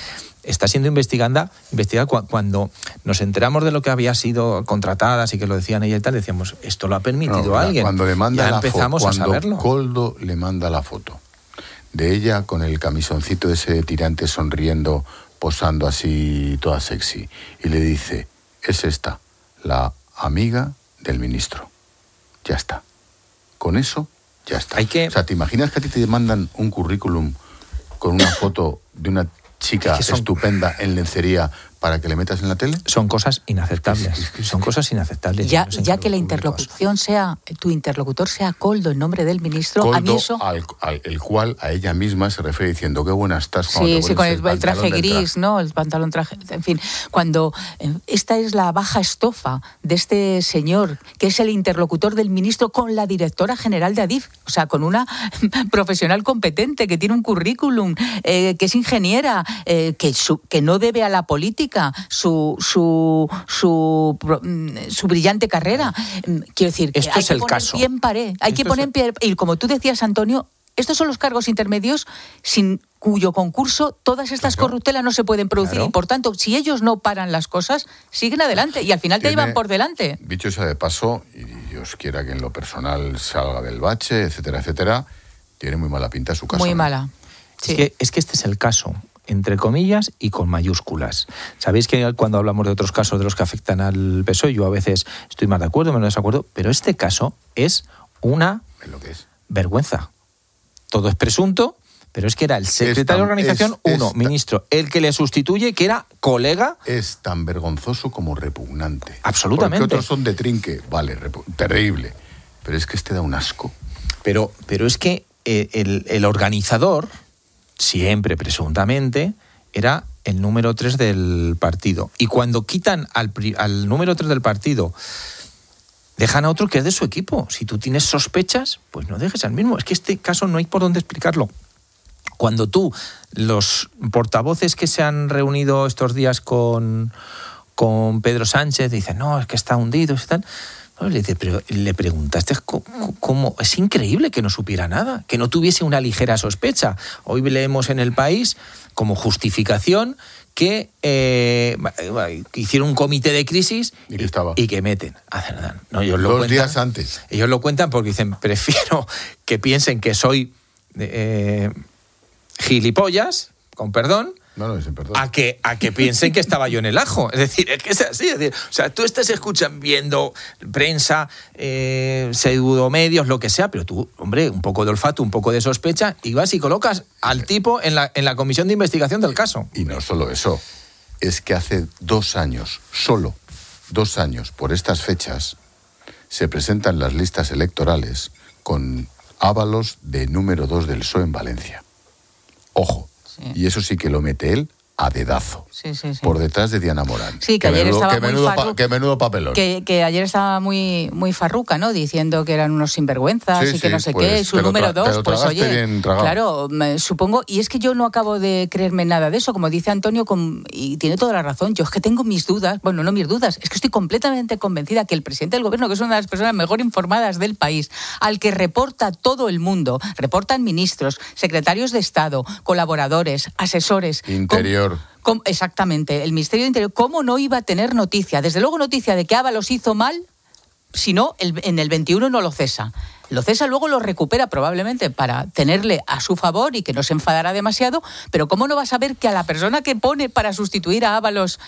está siendo investigada cuando nos enteramos de lo que había sido contratadas y que lo decían ella y tal, decíamos, esto lo ha permitido alguien. Cuando le manda ya la empezamos foto, a saberlo. Cuando Koldo le manda la foto de ella con el camisoncito ese de tirante sonriendo, posando así toda sexy, y le dice, es esta, la amiga del ministro. Ya está. Con eso, ya está. O sea, ¿te imaginas que a ti te mandan un currículum con una foto de una chica estupenda en lencería para que le metas en la tele? Son cosas inaceptables. Son cosas inaceptables. Ya que la interlocución sea, tu interlocutor sea Koldo en nombre del ministro, Koldo, a mí eso... el cual a ella misma se refiere diciendo, qué buena estás. Sí, con el traje gris, ¿no? El pantalón traje... En fin, cuando esta es la baja estofa de este señor, que es el interlocutor del ministro con la directora general de Adif, o sea, con una profesional competente, que tiene un currículum, que es ingeniera, que no debe a la política su brillante carrera. Quiero decir, que esto hay es que el poner caso. pie en pared. Hay que poner pie. Y como tú decías, Antonio, estos son los cargos intermedios sin cuyo concurso todas estas corruptelas no se pueden producir. Y por tanto, si ellos no paran las cosas, siguen adelante y al final te llevan por delante. Dicho sea de paso, y Dios quiera que en lo personal salga del bache, etcétera, etcétera, tiene muy mala pinta su caso. Muy mala. Sí. Es que este es el caso, entre comillas y con mayúsculas. Sabéis que cuando hablamos de otros casos de los que afectan al PSOE, yo a veces estoy más de acuerdo, menos de desacuerdo, pero este caso es una vergüenza. Todo es presunto, pero es que era el secretario de organización, ministro, el que le sustituye, que era colega. Es tan vergonzoso como repugnante. Absolutamente. Porque otros son de trinque, vale, terrible, pero es que este da un asco. Pero es que el organizador, siempre presuntamente, era el número 3 del partido. Y cuando quitan al número 3 del partido, dejan a otro que es de su equipo. Si tú tienes sospechas, pues no dejes al mismo. Es que este caso no hay por dónde explicarlo. Cuando tú, los portavoces que se han reunido estos días con Pedro Sánchez, dicen, no, es que está hundido y tal... Pero le preguntaste cómo. Es increíble que no supiera nada, que no tuviese una ligera sospecha. Hoy leemos en El País como justificación que hicieron un comité de crisis y que meten a Cerdán. No, ellos lo cuentan, días antes. Ellos lo cuentan porque dicen, prefiero que piensen que soy gilipollas, con perdón, a que piensen que estaba yo en el ajo. Es decir, es que es así. O sea, tú estás viendo prensa, pseudomedios, lo que sea, pero tú, hombre, un poco de olfato, un poco de sospecha, y vas y colocas al tipo en la comisión de investigación del caso. Y no solo eso, es que hace 2 años, solo 2 años, por estas fechas, se presentan las listas electorales con Ábalos de número 2 del PSOE en Valencia. Ojo. Y eso sí que lo mete él a dedazo. Sí. Por detrás de Diana Morán. Sí, que ayer estaba que menudo papelón. Que ayer estaba muy farruca, ¿no? Diciendo que eran unos sinvergüenzas y que no sé qué. Su número 2, pues oye, claro, supongo. Y es que yo no acabo de creerme nada de eso, como dice Antonio, y tiene toda la razón. Yo es que tengo mis dudas, bueno, no mis dudas, es que estoy completamente convencida que el presidente del gobierno, que es una de las personas mejor informadas del país, al que reporta todo el mundo, reportan ministros, secretarios de Estado, colaboradores, asesores. Interior. Exactamente, el Ministerio de Interior, ¿cómo no iba a tener noticia? Desde luego noticia de que Ábalos hizo mal, si no, en el 21 no lo cesa. Lo cesa, luego lo recupera probablemente para tenerle a su favor y que no se enfadara demasiado, pero ¿cómo no va a saber que a la persona que pone para sustituir a Ábalos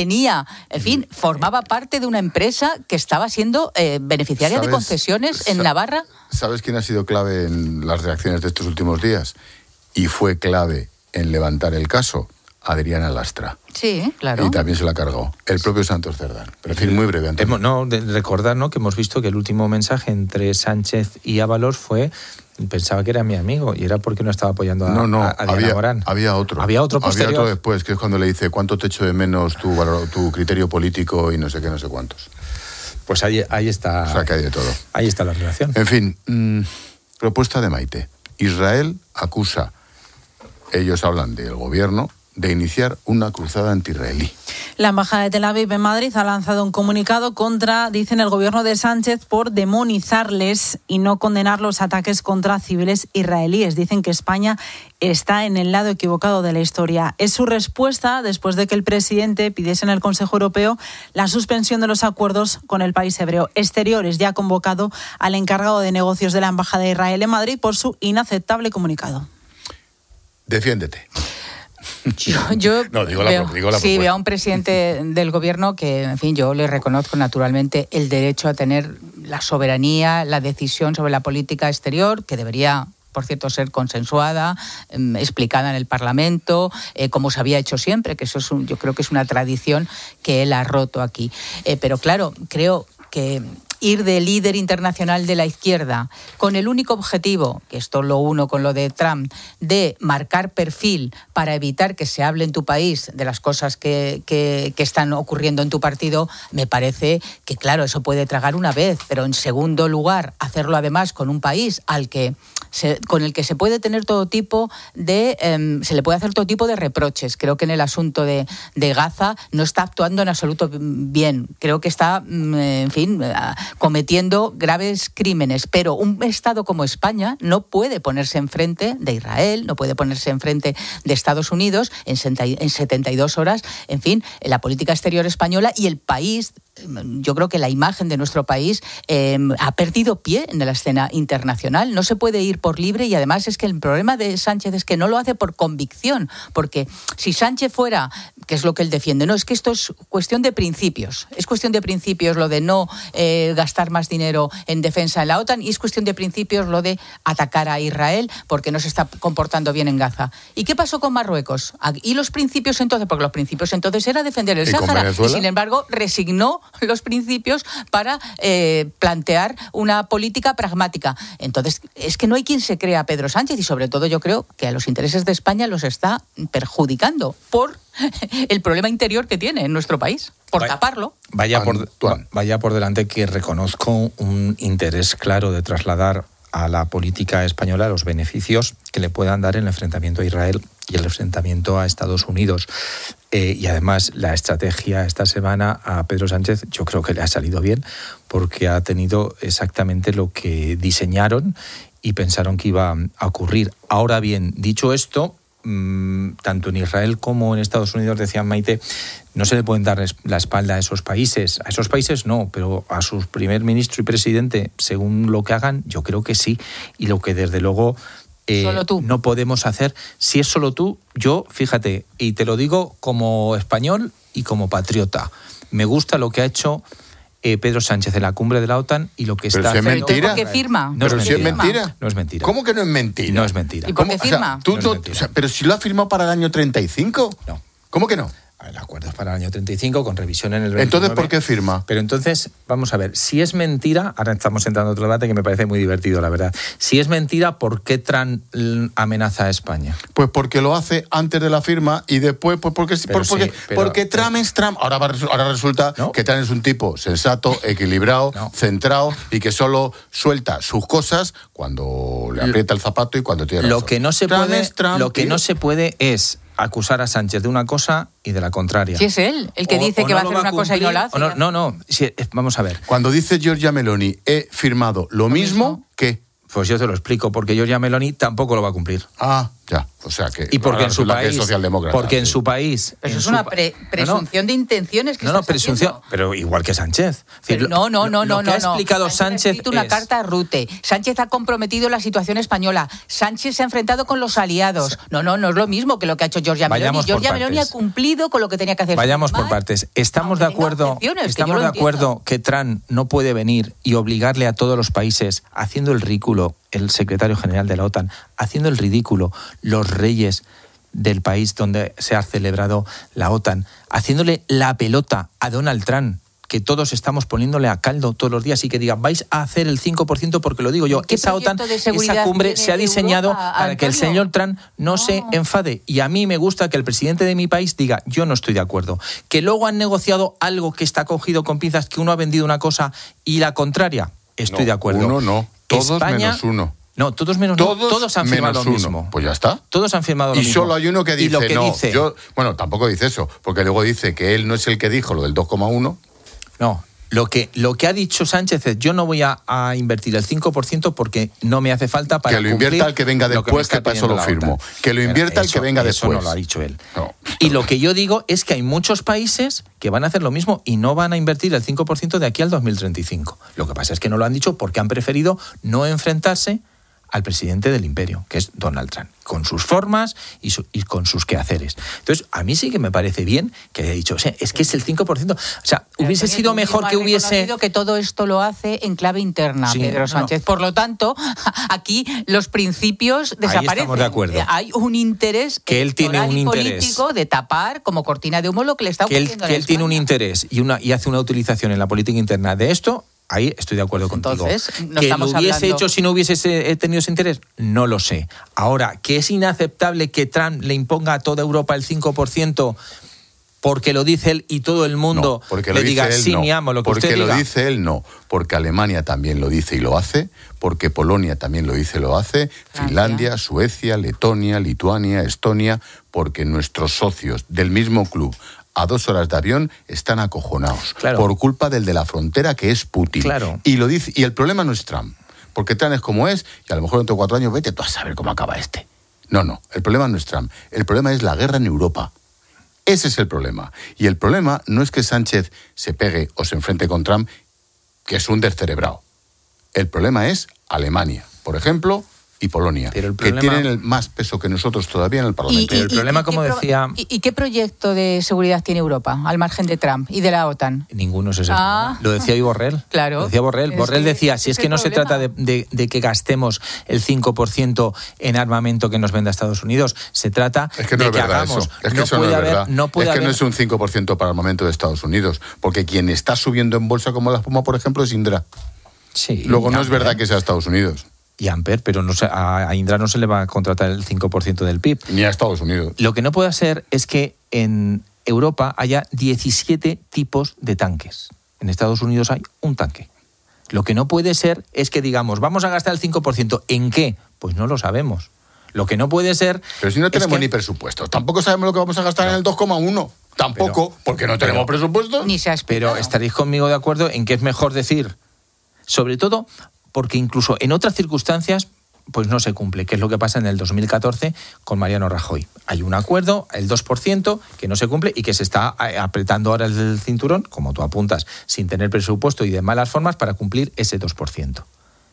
formaba parte de una empresa que estaba siendo beneficiaria de concesiones en Navarra? ¿Sabes quién ha sido clave en las reacciones de estos últimos días? Y fue clave en levantar el caso. Adriana Lastra. Sí, claro. Y también se la cargó el propio Santos Cerdán. Pero en fin, muy breve. Recordar, ¿no?, que hemos visto que el último mensaje entre Sánchez y Ábalos fue, pensaba que era mi amigo, y era porque no estaba apoyando a Diana Morán. Había otro. Había otro posterior. Había otro después, que es cuando le dice, ¿cuánto te echo de menos tu criterio político y no sé qué, no sé cuántos? Pues ahí está. O sea, que hay de todo. Ahí está la relación. En fin, propuesta de Maite. Israel acusa, ellos hablan del gobierno, de iniciar una cruzada anti-israelí. La Embajada de Tel Aviv en Madrid ha lanzado un comunicado contra, dicen, el gobierno de Sánchez por demonizarles y no condenar los ataques contra civiles israelíes. Dicen que España está en el lado equivocado de la historia. Es su respuesta después de que el presidente pidiese en el Consejo Europeo la suspensión de los acuerdos con el país hebreo. Exteriores ya ha convocado al encargado de negocios de la Embajada de Israel en Madrid por su inaceptable comunicado. Defiéndete. Yo digo la propuesta. Veo a un presidente del gobierno que, en fin, yo le reconozco naturalmente el derecho a tener la soberanía, la decisión sobre la política exterior, que debería, por cierto, ser consensuada, explicada en el Parlamento, como se había hecho siempre, que eso es yo creo que es una tradición que él ha roto aquí. Pero claro, creo que ir de líder internacional de la izquierda con el único objetivo, que esto lo uno con lo de Trump, de marcar perfil para evitar que se hable en tu país de las cosas que están ocurriendo en tu partido, me parece que, claro, eso puede tragar una vez, pero en segundo lugar, hacerlo además con un país con el que se puede tener todo tipo de se le puede hacer todo tipo de reproches. Creo que en el asunto de Gaza no está actuando en absoluto bien. Creo que está, en fin, cometiendo graves crímenes, pero un Estado como España no puede ponerse enfrente de Israel, no puede ponerse enfrente de Estados Unidos en 72 horas. En fin, la política exterior española y el país, yo creo que la imagen de nuestro país ha perdido pie en la escena internacional. No se puede ir por libre, y además es que el problema de Sánchez es que no lo hace por convicción, porque si Sánchez fuera, que es lo que él defiende, no, es que esto es cuestión de principios, lo de no gastar más dinero en defensa en la OTAN, y es cuestión de principios lo de atacar a Israel porque no se está comportando bien en Gaza. ¿Y qué pasó con Marruecos? ¿Y los principios entonces? Porque los principios entonces era defender el Sáhara, y sin embargo resignó los principios para plantear una política pragmática. Entonces, es que no hay quien se crea a Pedro Sánchez, y sobre todo yo creo que a los intereses de España los está perjudicando por el problema interior que tiene en nuestro país, por taparlo. Vaya por delante que reconozco un interés claro de trasladar a la política española los beneficios que le puedan dar el enfrentamiento a Israel y el enfrentamiento a Estados Unidos. Y además la estrategia esta semana a Pedro Sánchez yo creo que le ha salido bien, porque ha tenido exactamente lo que diseñaron y pensaron que iba a ocurrir. Ahora bien, dicho esto, tanto en Israel como en Estados Unidos, decía Maite, no se le pueden dar la espalda a esos países. A esos países no, pero a su primer ministro y presidente, según lo que hagan, yo creo que sí. Y lo que desde luego no podemos hacer, si es solo tú, yo, fíjate, y te lo digo como español y como patriota, me gusta lo que ha hecho Pedro Sánchez en la cumbre de la OTAN y lo que está haciendo. ¿Pero es mentira? ¿Por qué firma? No es mentira. No es mentira. ¿Cómo que no es mentira? No es mentira. ¿Y por qué firma? Pero si lo ha firmado para el año 35. No. ¿Cómo que no? El acuerdo es para el año 35, con revisión en el 29. Entonces, ¿por qué firma? Pero entonces, vamos a ver, si es mentira, ahora estamos entrando en otro debate que me parece muy divertido, la verdad. Si es mentira, ¿por qué Trump amenaza a España? Pues porque lo hace antes de la firma y después, pues porque Trump es Trump. Ahora resulta que Trump es un tipo sensato, equilibrado, centrado, y que solo suelta sus cosas cuando le aprieta el zapato y cuando tiene razón. Lo que no se puede es acusar a Sánchez de una cosa y de la contraria. Si es él el que dice que va a hacer una cosa y no la hace. No. Vamos a ver. Cuando dice Giorgia Meloni, he firmado lo mismo, ¿qué? Pues yo te lo explico, porque Giorgia Meloni tampoco lo va a cumplir. Ah, ya. O sea que... Y porque en su país... es socialdemócrata. Porque en su país... Pero eso es una presunción de intenciones que estás presunción, haciendo. pero igual que Sánchez. No. Lo que ha explicado Sánchez ha una carta a Rute. Sánchez ha comprometido la situación española. Sánchez se ha enfrentado con los aliados. No es lo mismo que lo que ha hecho Giorgia Meloni. Giorgia Meloni ha cumplido con lo que tenía que hacer. Vayamos por partes. Estamos de acuerdo que Trump no puede venir y obligarle a todos los países, haciendo el ridículo, el secretario general de la OTAN, haciendo el ridículo, los reyes del país donde se ha celebrado la OTAN, haciéndole la pelota a Donald Trump, que todos estamos poniéndole a caldo todos los días, y que digan, vais a hacer el 5% porque lo digo yo. Esa OTAN, esa cumbre se ha diseñado para que el señor Trump no se enfade. Y a mí me gusta que el presidente de mi país diga, yo no estoy de acuerdo. Que luego han negociado algo que está cogido con pinzas, que uno ha vendido una cosa y la contraria. Estoy de acuerdo. Uno no. Todos España, menos uno. No, todos menos todos han firmado lo mismo. Pues ya está. Todos han firmado lo mismo. Y solo hay uno que dice, bueno, tampoco dice eso, porque luego dice que él no es el que dijo lo del 2,1. No. Lo que ha dicho Sánchez es: yo no voy a invertir el 5% porque no me hace falta para que lo invierta el que venga después, que para eso lo firmo. Que lo invierta el que venga después. Eso no lo ha dicho él. No. Y lo que yo digo es que hay muchos países que van a hacer lo mismo y no van a invertir el 5% de aquí al 2035. Lo que pasa es que no lo han dicho porque han preferido no enfrentarse al presidente del imperio, que es Donald Trump, con sus formas y con sus quehaceres. Entonces, a mí sí que me parece bien que haya dicho, o sea, es que es el 5%. O sea, hubiese sido mejor que hubiese... que todo esto lo hace en clave interna, sí, Pedro Sánchez. No. Por lo tanto, aquí los principios desaparecen. Ahí estamos de acuerdo. Hay un interés que él tiene un político de tapar como cortina de humo lo que le está ocurriendo que él tiene un interés y hace una utilización en la política interna de esto. Ahí estoy de acuerdo contigo. Entonces, no ¿que estamos lo hubiese hablando... hecho si no hubiese tenido ese interés? No lo sé. Ahora, ¿que es inaceptable que Trump le imponga a toda Europa el 5% porque lo dice él y todo el mundo le diga sí, mi amo, lo que usted diga? Porque lo dice él, no. Porque Alemania también lo dice y lo hace. Porque Polonia también lo dice y lo hace. Francia. Finlandia, Suecia, Letonia, Lituania, Estonia. Porque nuestros socios del mismo club a 2 horas de avión están acojonados por culpa del de la frontera, que es Putin. Claro. Y lo dice, y el problema no es Trump, porque Trump es como es, y a lo mejor dentro de 4 años vete tú a saber cómo acaba este. No, el problema no es Trump, el problema es la guerra en Europa. Ese es el problema. Y el problema no es que Sánchez se pegue o se enfrente con Trump, que es un descerebrado. El problema es Alemania, por ejemplo, y Polonia, que tienen más peso que nosotros todavía en el Parlamento. Pero el problema, como decía... ¿Y qué proyecto de seguridad tiene Europa, al margen de Trump y de la OTAN? Ninguno es ese problema. Lo decía hoy Borrell. Claro. Lo decía Borrell. Borrell decía, si es que no se trata de que gastemos el 5% en armamento que nos venda Estados Unidos, se trata de que hagamos... Es que eso no es verdad. Es que no es un 5% para armamento de Estados Unidos, porque quien está subiendo en bolsa como la espuma, por ejemplo, es Indra. Sí. Luego no es verdad que sea Estados Unidos. Y Amper, pero no a Indra no se le va a contratar el 5% del PIB. Ni a Estados Unidos. Lo que no puede ser es que en Europa haya 17 tipos de tanques. En Estados Unidos hay un tanque. Lo que no puede ser es que digamos, vamos a gastar el 5%. ¿En qué? Pues no lo sabemos. Lo que no puede ser... Pero si no tenemos ni presupuesto. Tampoco sabemos lo que vamos a gastar en el 2,1. Tampoco, porque no tenemos presupuesto. Ni se ha explicado. Pero estaréis conmigo de acuerdo en que es mejor decir, sobre todo... porque incluso en otras circunstancias pues no se cumple, que es lo que pasa en el 2014 con Mariano Rajoy. Hay un acuerdo, el 2%, que no se cumple y que se está apretando ahora el cinturón, como tú apuntas, sin tener presupuesto y de malas formas para cumplir ese 2%.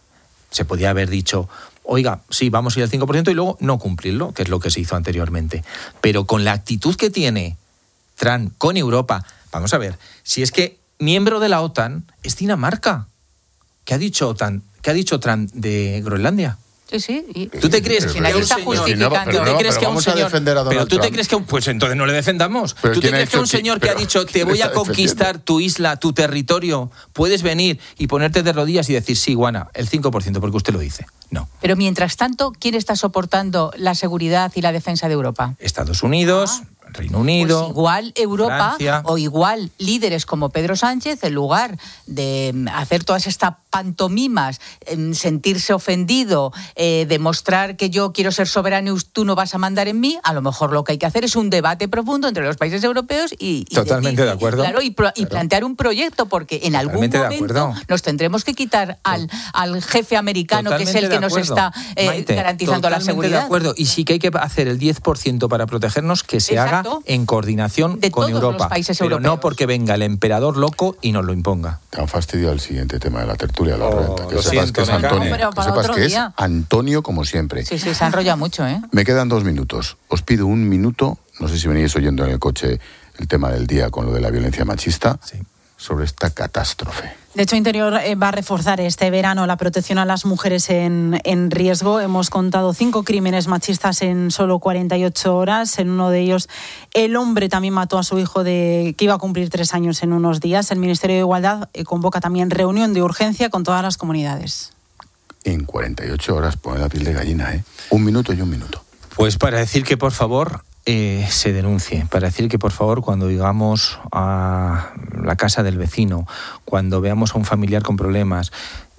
Se podía haber dicho, oiga, sí, vamos a ir al 5% y luego no cumplirlo, que es lo que se hizo anteriormente. Pero con la actitud que tiene Trump con Europa, vamos a ver, si es que miembro de la OTAN es Dinamarca. ¿Qué ha dicho Trump de Groenlandia? Sí. ¿Tú te crees que nadie está justificando? ¿Tú te crees que un señor... Pero tú te crees que pues entonces no le defendamos. ¿Tú te crees que un señor que ha dicho te voy a conquistar tu isla, tu territorio, puedes venir y ponerte de rodillas y decir sí, Guana, el 5% porque usted lo dice? No. Pero mientras tanto, ¿quién está soportando la seguridad y la defensa de Europa? Estados Unidos, Reino Unido, pues igual Europa, Francia. O igual líderes como Pedro Sánchez, en lugar de hacer todas estas pantomimas, sentirse ofendido, demostrar que yo quiero ser soberano y tú no vas a mandar en mí, a lo mejor lo que hay que hacer es un debate profundo entre los países europeos y totalmente de acuerdo. Claro, y plantear un proyecto, porque en algún momento nos tendremos que quitar al jefe americano, que es el que nos está garantizando la seguridad. De acuerdo. Y sí que hay que hacer el 10% para protegernos, que se haga en coordinación de con todos Europa, los países pero europeos. No porque venga el emperador loco y nos lo imponga. Te han fastidiado el siguiente tema de la tertulia, la renta. Que sepas siento, que es Antonio. Que sepas que es Antonio como siempre. Sí, se enrolla mucho, ¿eh? Me quedan 2 minutos. Os pido 1 minuto, no sé si venís oyendo en el coche el tema del día con lo de la violencia machista, sobre esta catástrofe. De hecho, Interior va a reforzar este verano la protección a las mujeres en riesgo. Hemos contado 5 crímenes machistas en solo 48 horas. En uno de ellos, el hombre también mató a su hijo que iba a cumplir 3 años en unos días. El Ministerio de Igualdad convoca también reunión de urgencia con todas las comunidades. En 48 horas pone la piel de gallina, ¿eh? 1 minuto y 1 minuto. Pues para decir que, por favor, se denuncie, para decir que, por favor, cuando digamos a la casa del vecino, cuando veamos a un familiar con problemas,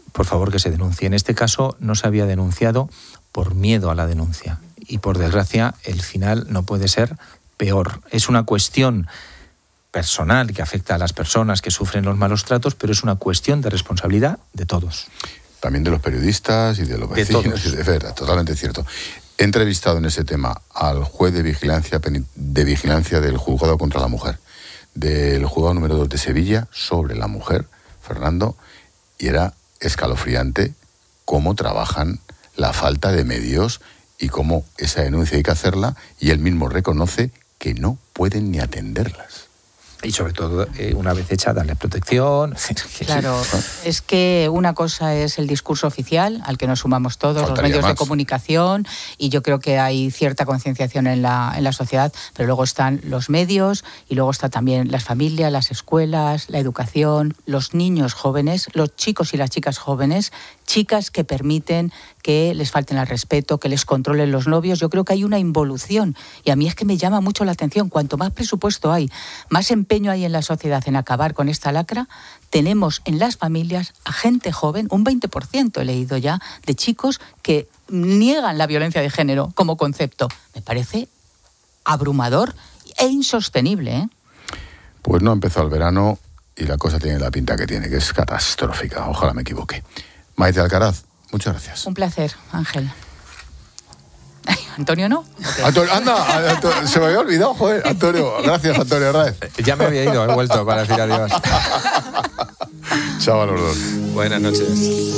por favor que se denuncie. En este caso no se había denunciado por miedo a la denuncia y por desgracia el final no puede ser peor. Es una cuestión personal que afecta a las personas que sufren los malos tratos, pero es una cuestión de responsabilidad de todos. También de los periodistas y de los vecinos. De verdad, totalmente cierto. He entrevistado en ese tema al juez de vigilancia del Juzgado contra la Mujer, del Juzgado número 2 de Sevilla, sobre la mujer, Fernando, y era escalofriante cómo trabajan la falta de medios y cómo esa denuncia hay que hacerla, y él mismo reconoce que no pueden ni atenderlas. Y sobre todo, una vez hecha, darle protección. Claro, es que una cosa es el discurso oficial, al que nos sumamos todos, los medios de comunicación, y yo creo que hay cierta concienciación en la sociedad, pero luego están los medios, y luego está también las familias, las escuelas, la educación, los niños jóvenes, los chicos y las chicas jóvenes, chicas que permiten que les falten al respeto, que les controlen los novios. Yo creo que hay una involución, y a mí es que me llama mucho la atención. Cuanto más presupuesto hay, más empeño hay en la sociedad en acabar con esta lacra, tenemos en las familias a gente joven, un 20% he leído ya, de chicos que niegan la violencia de género como concepto. Me parece abrumador e insostenible, ¿eh? Pues no ha empezado el verano y la cosa tiene la pinta que tiene, que es catastrófica. Ojalá me equivoque. Maite Alcaraz, muchas gracias. Un placer, Ángel. Ay, Antonio, ¿no? Okay. Antonio, anda, se me había olvidado, joder. Antonio, gracias, Antonio Herraiz. Ya me había ido, he vuelto para decir adiós. Chao a los dos. Buenas noches.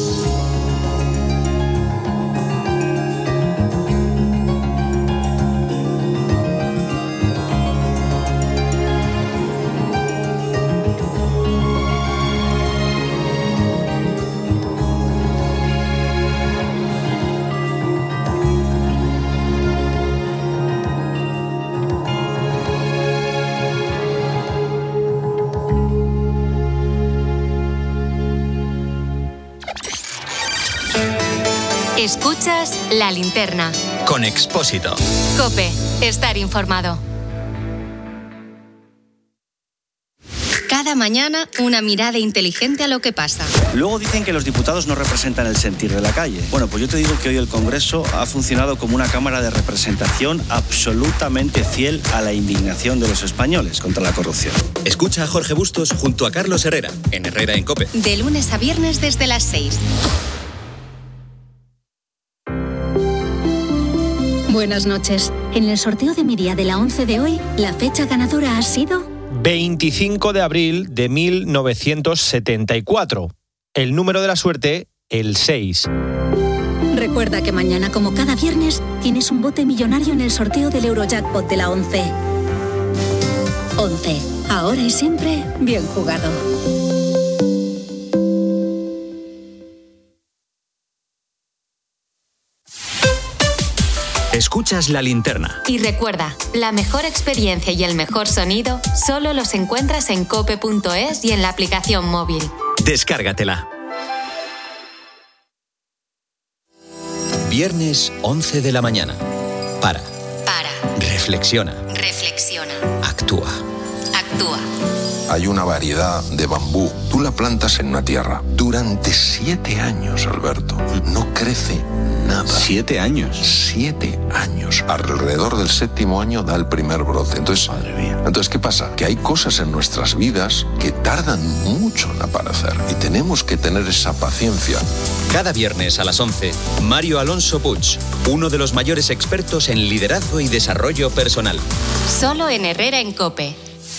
Escuchas La Linterna. Con Expósito. COPE. Estar informado. Cada mañana, una mirada inteligente a lo que pasa. Luego dicen que los diputados no representan el sentir de la calle. Bueno, pues yo te digo que hoy el Congreso ha funcionado como una cámara de representación absolutamente fiel a la indignación de los españoles contra la corrupción. Escucha a Jorge Bustos junto a Carlos Herrera, en Herrera en COPE. De lunes a viernes desde las 6. Buenas noches. En el sorteo de Miria de la 11 de hoy, la fecha ganadora ha sido 25 de abril de 1974. El número de la suerte, el 6. Recuerda que mañana, como cada viernes, tienes un bote millonario en el sorteo del Eurojackpot de la 11. 11. Ahora y siempre, bien jugado. Escuchas La Linterna. Y recuerda, la mejor experiencia y el mejor sonido solo los encuentras en cope.es y en la aplicación móvil. Descárgatela. Viernes 11 de la mañana. Para. Reflexiona. Actúa. Hay una variedad de bambú. Tú la plantas en una tierra. Durante 7 años, Alberto, no crece nada. 7 años. 7 años. Alrededor del 7º año da el primer brote. Entonces, madre mía. Entonces, ¿qué pasa? Que hay cosas en nuestras vidas que tardan mucho en aparecer. Y tenemos que tener esa paciencia. Cada viernes a las 11, Mario Alonso Puig, uno de los mayores expertos en liderazgo y desarrollo personal. Solo en Herrera en COPE.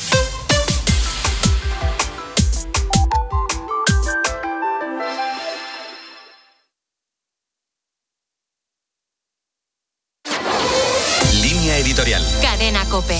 Editorial. Cadena COPE.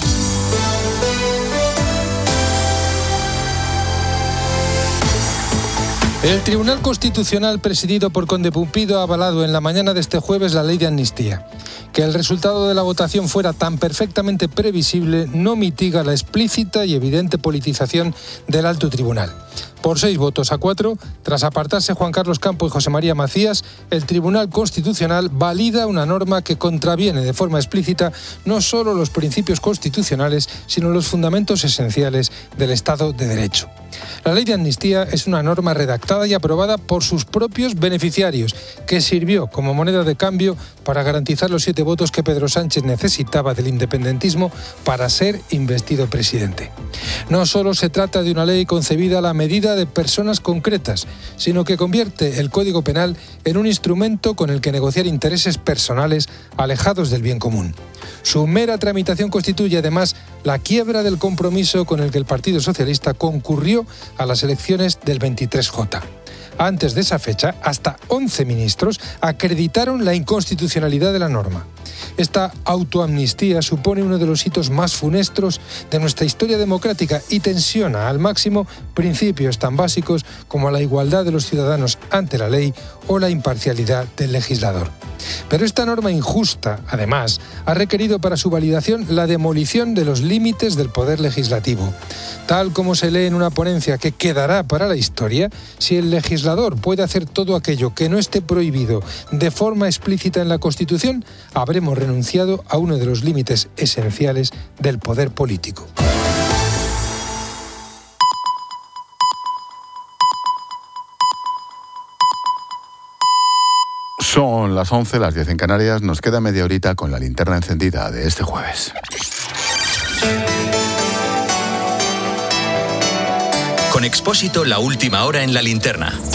El Tribunal Constitucional, presidido por Conde Pumpido, ha avalado en la mañana de este jueves la ley de amnistía. Que el resultado de la votación fuera tan perfectamente previsible no mitiga la explícita y evidente politización del alto tribunal. Por 6 votos a 4, tras apartarse Juan Carlos Campo y José María Macías, el Tribunal Constitucional valida una norma que contraviene de forma explícita no solo los principios constitucionales, sino los fundamentos esenciales del Estado de Derecho. La ley de amnistía es una norma redactada y aprobada por sus propios beneficiarios, que sirvió como moneda de cambio para garantizar los 7 votos que Pedro Sánchez necesitaba del independentismo para ser investido presidente. No solo se trata de una ley concebida a la medida de personas concretas, sino que convierte el Código Penal en un instrumento con el que negociar intereses personales alejados del bien común. Su mera tramitación constituye además la quiebra del compromiso con el que el Partido Socialista concurrió a las elecciones del 23J. Antes de esa fecha, hasta 11 ministros acreditaron la inconstitucionalidad de la norma. Esta autoamnistía supone uno de los hitos más funestos de nuestra historia democrática y tensiona al máximo principios tan básicos como la igualdad de los ciudadanos ante la ley o la imparcialidad del legislador. Pero esta norma injusta, además, ha requerido para su validación la demolición de los límites del poder legislativo. Tal como se lee en una ponencia que quedará para la historia, si el legislador puede hacer todo aquello que no esté prohibido de forma explícita en la Constitución, habremos renunciado a uno de los límites esenciales del poder político. Son las 11, las 10 en Canarias. Nos queda media horita con la linterna encendida de este jueves. Con Expósito, la última hora en la linterna.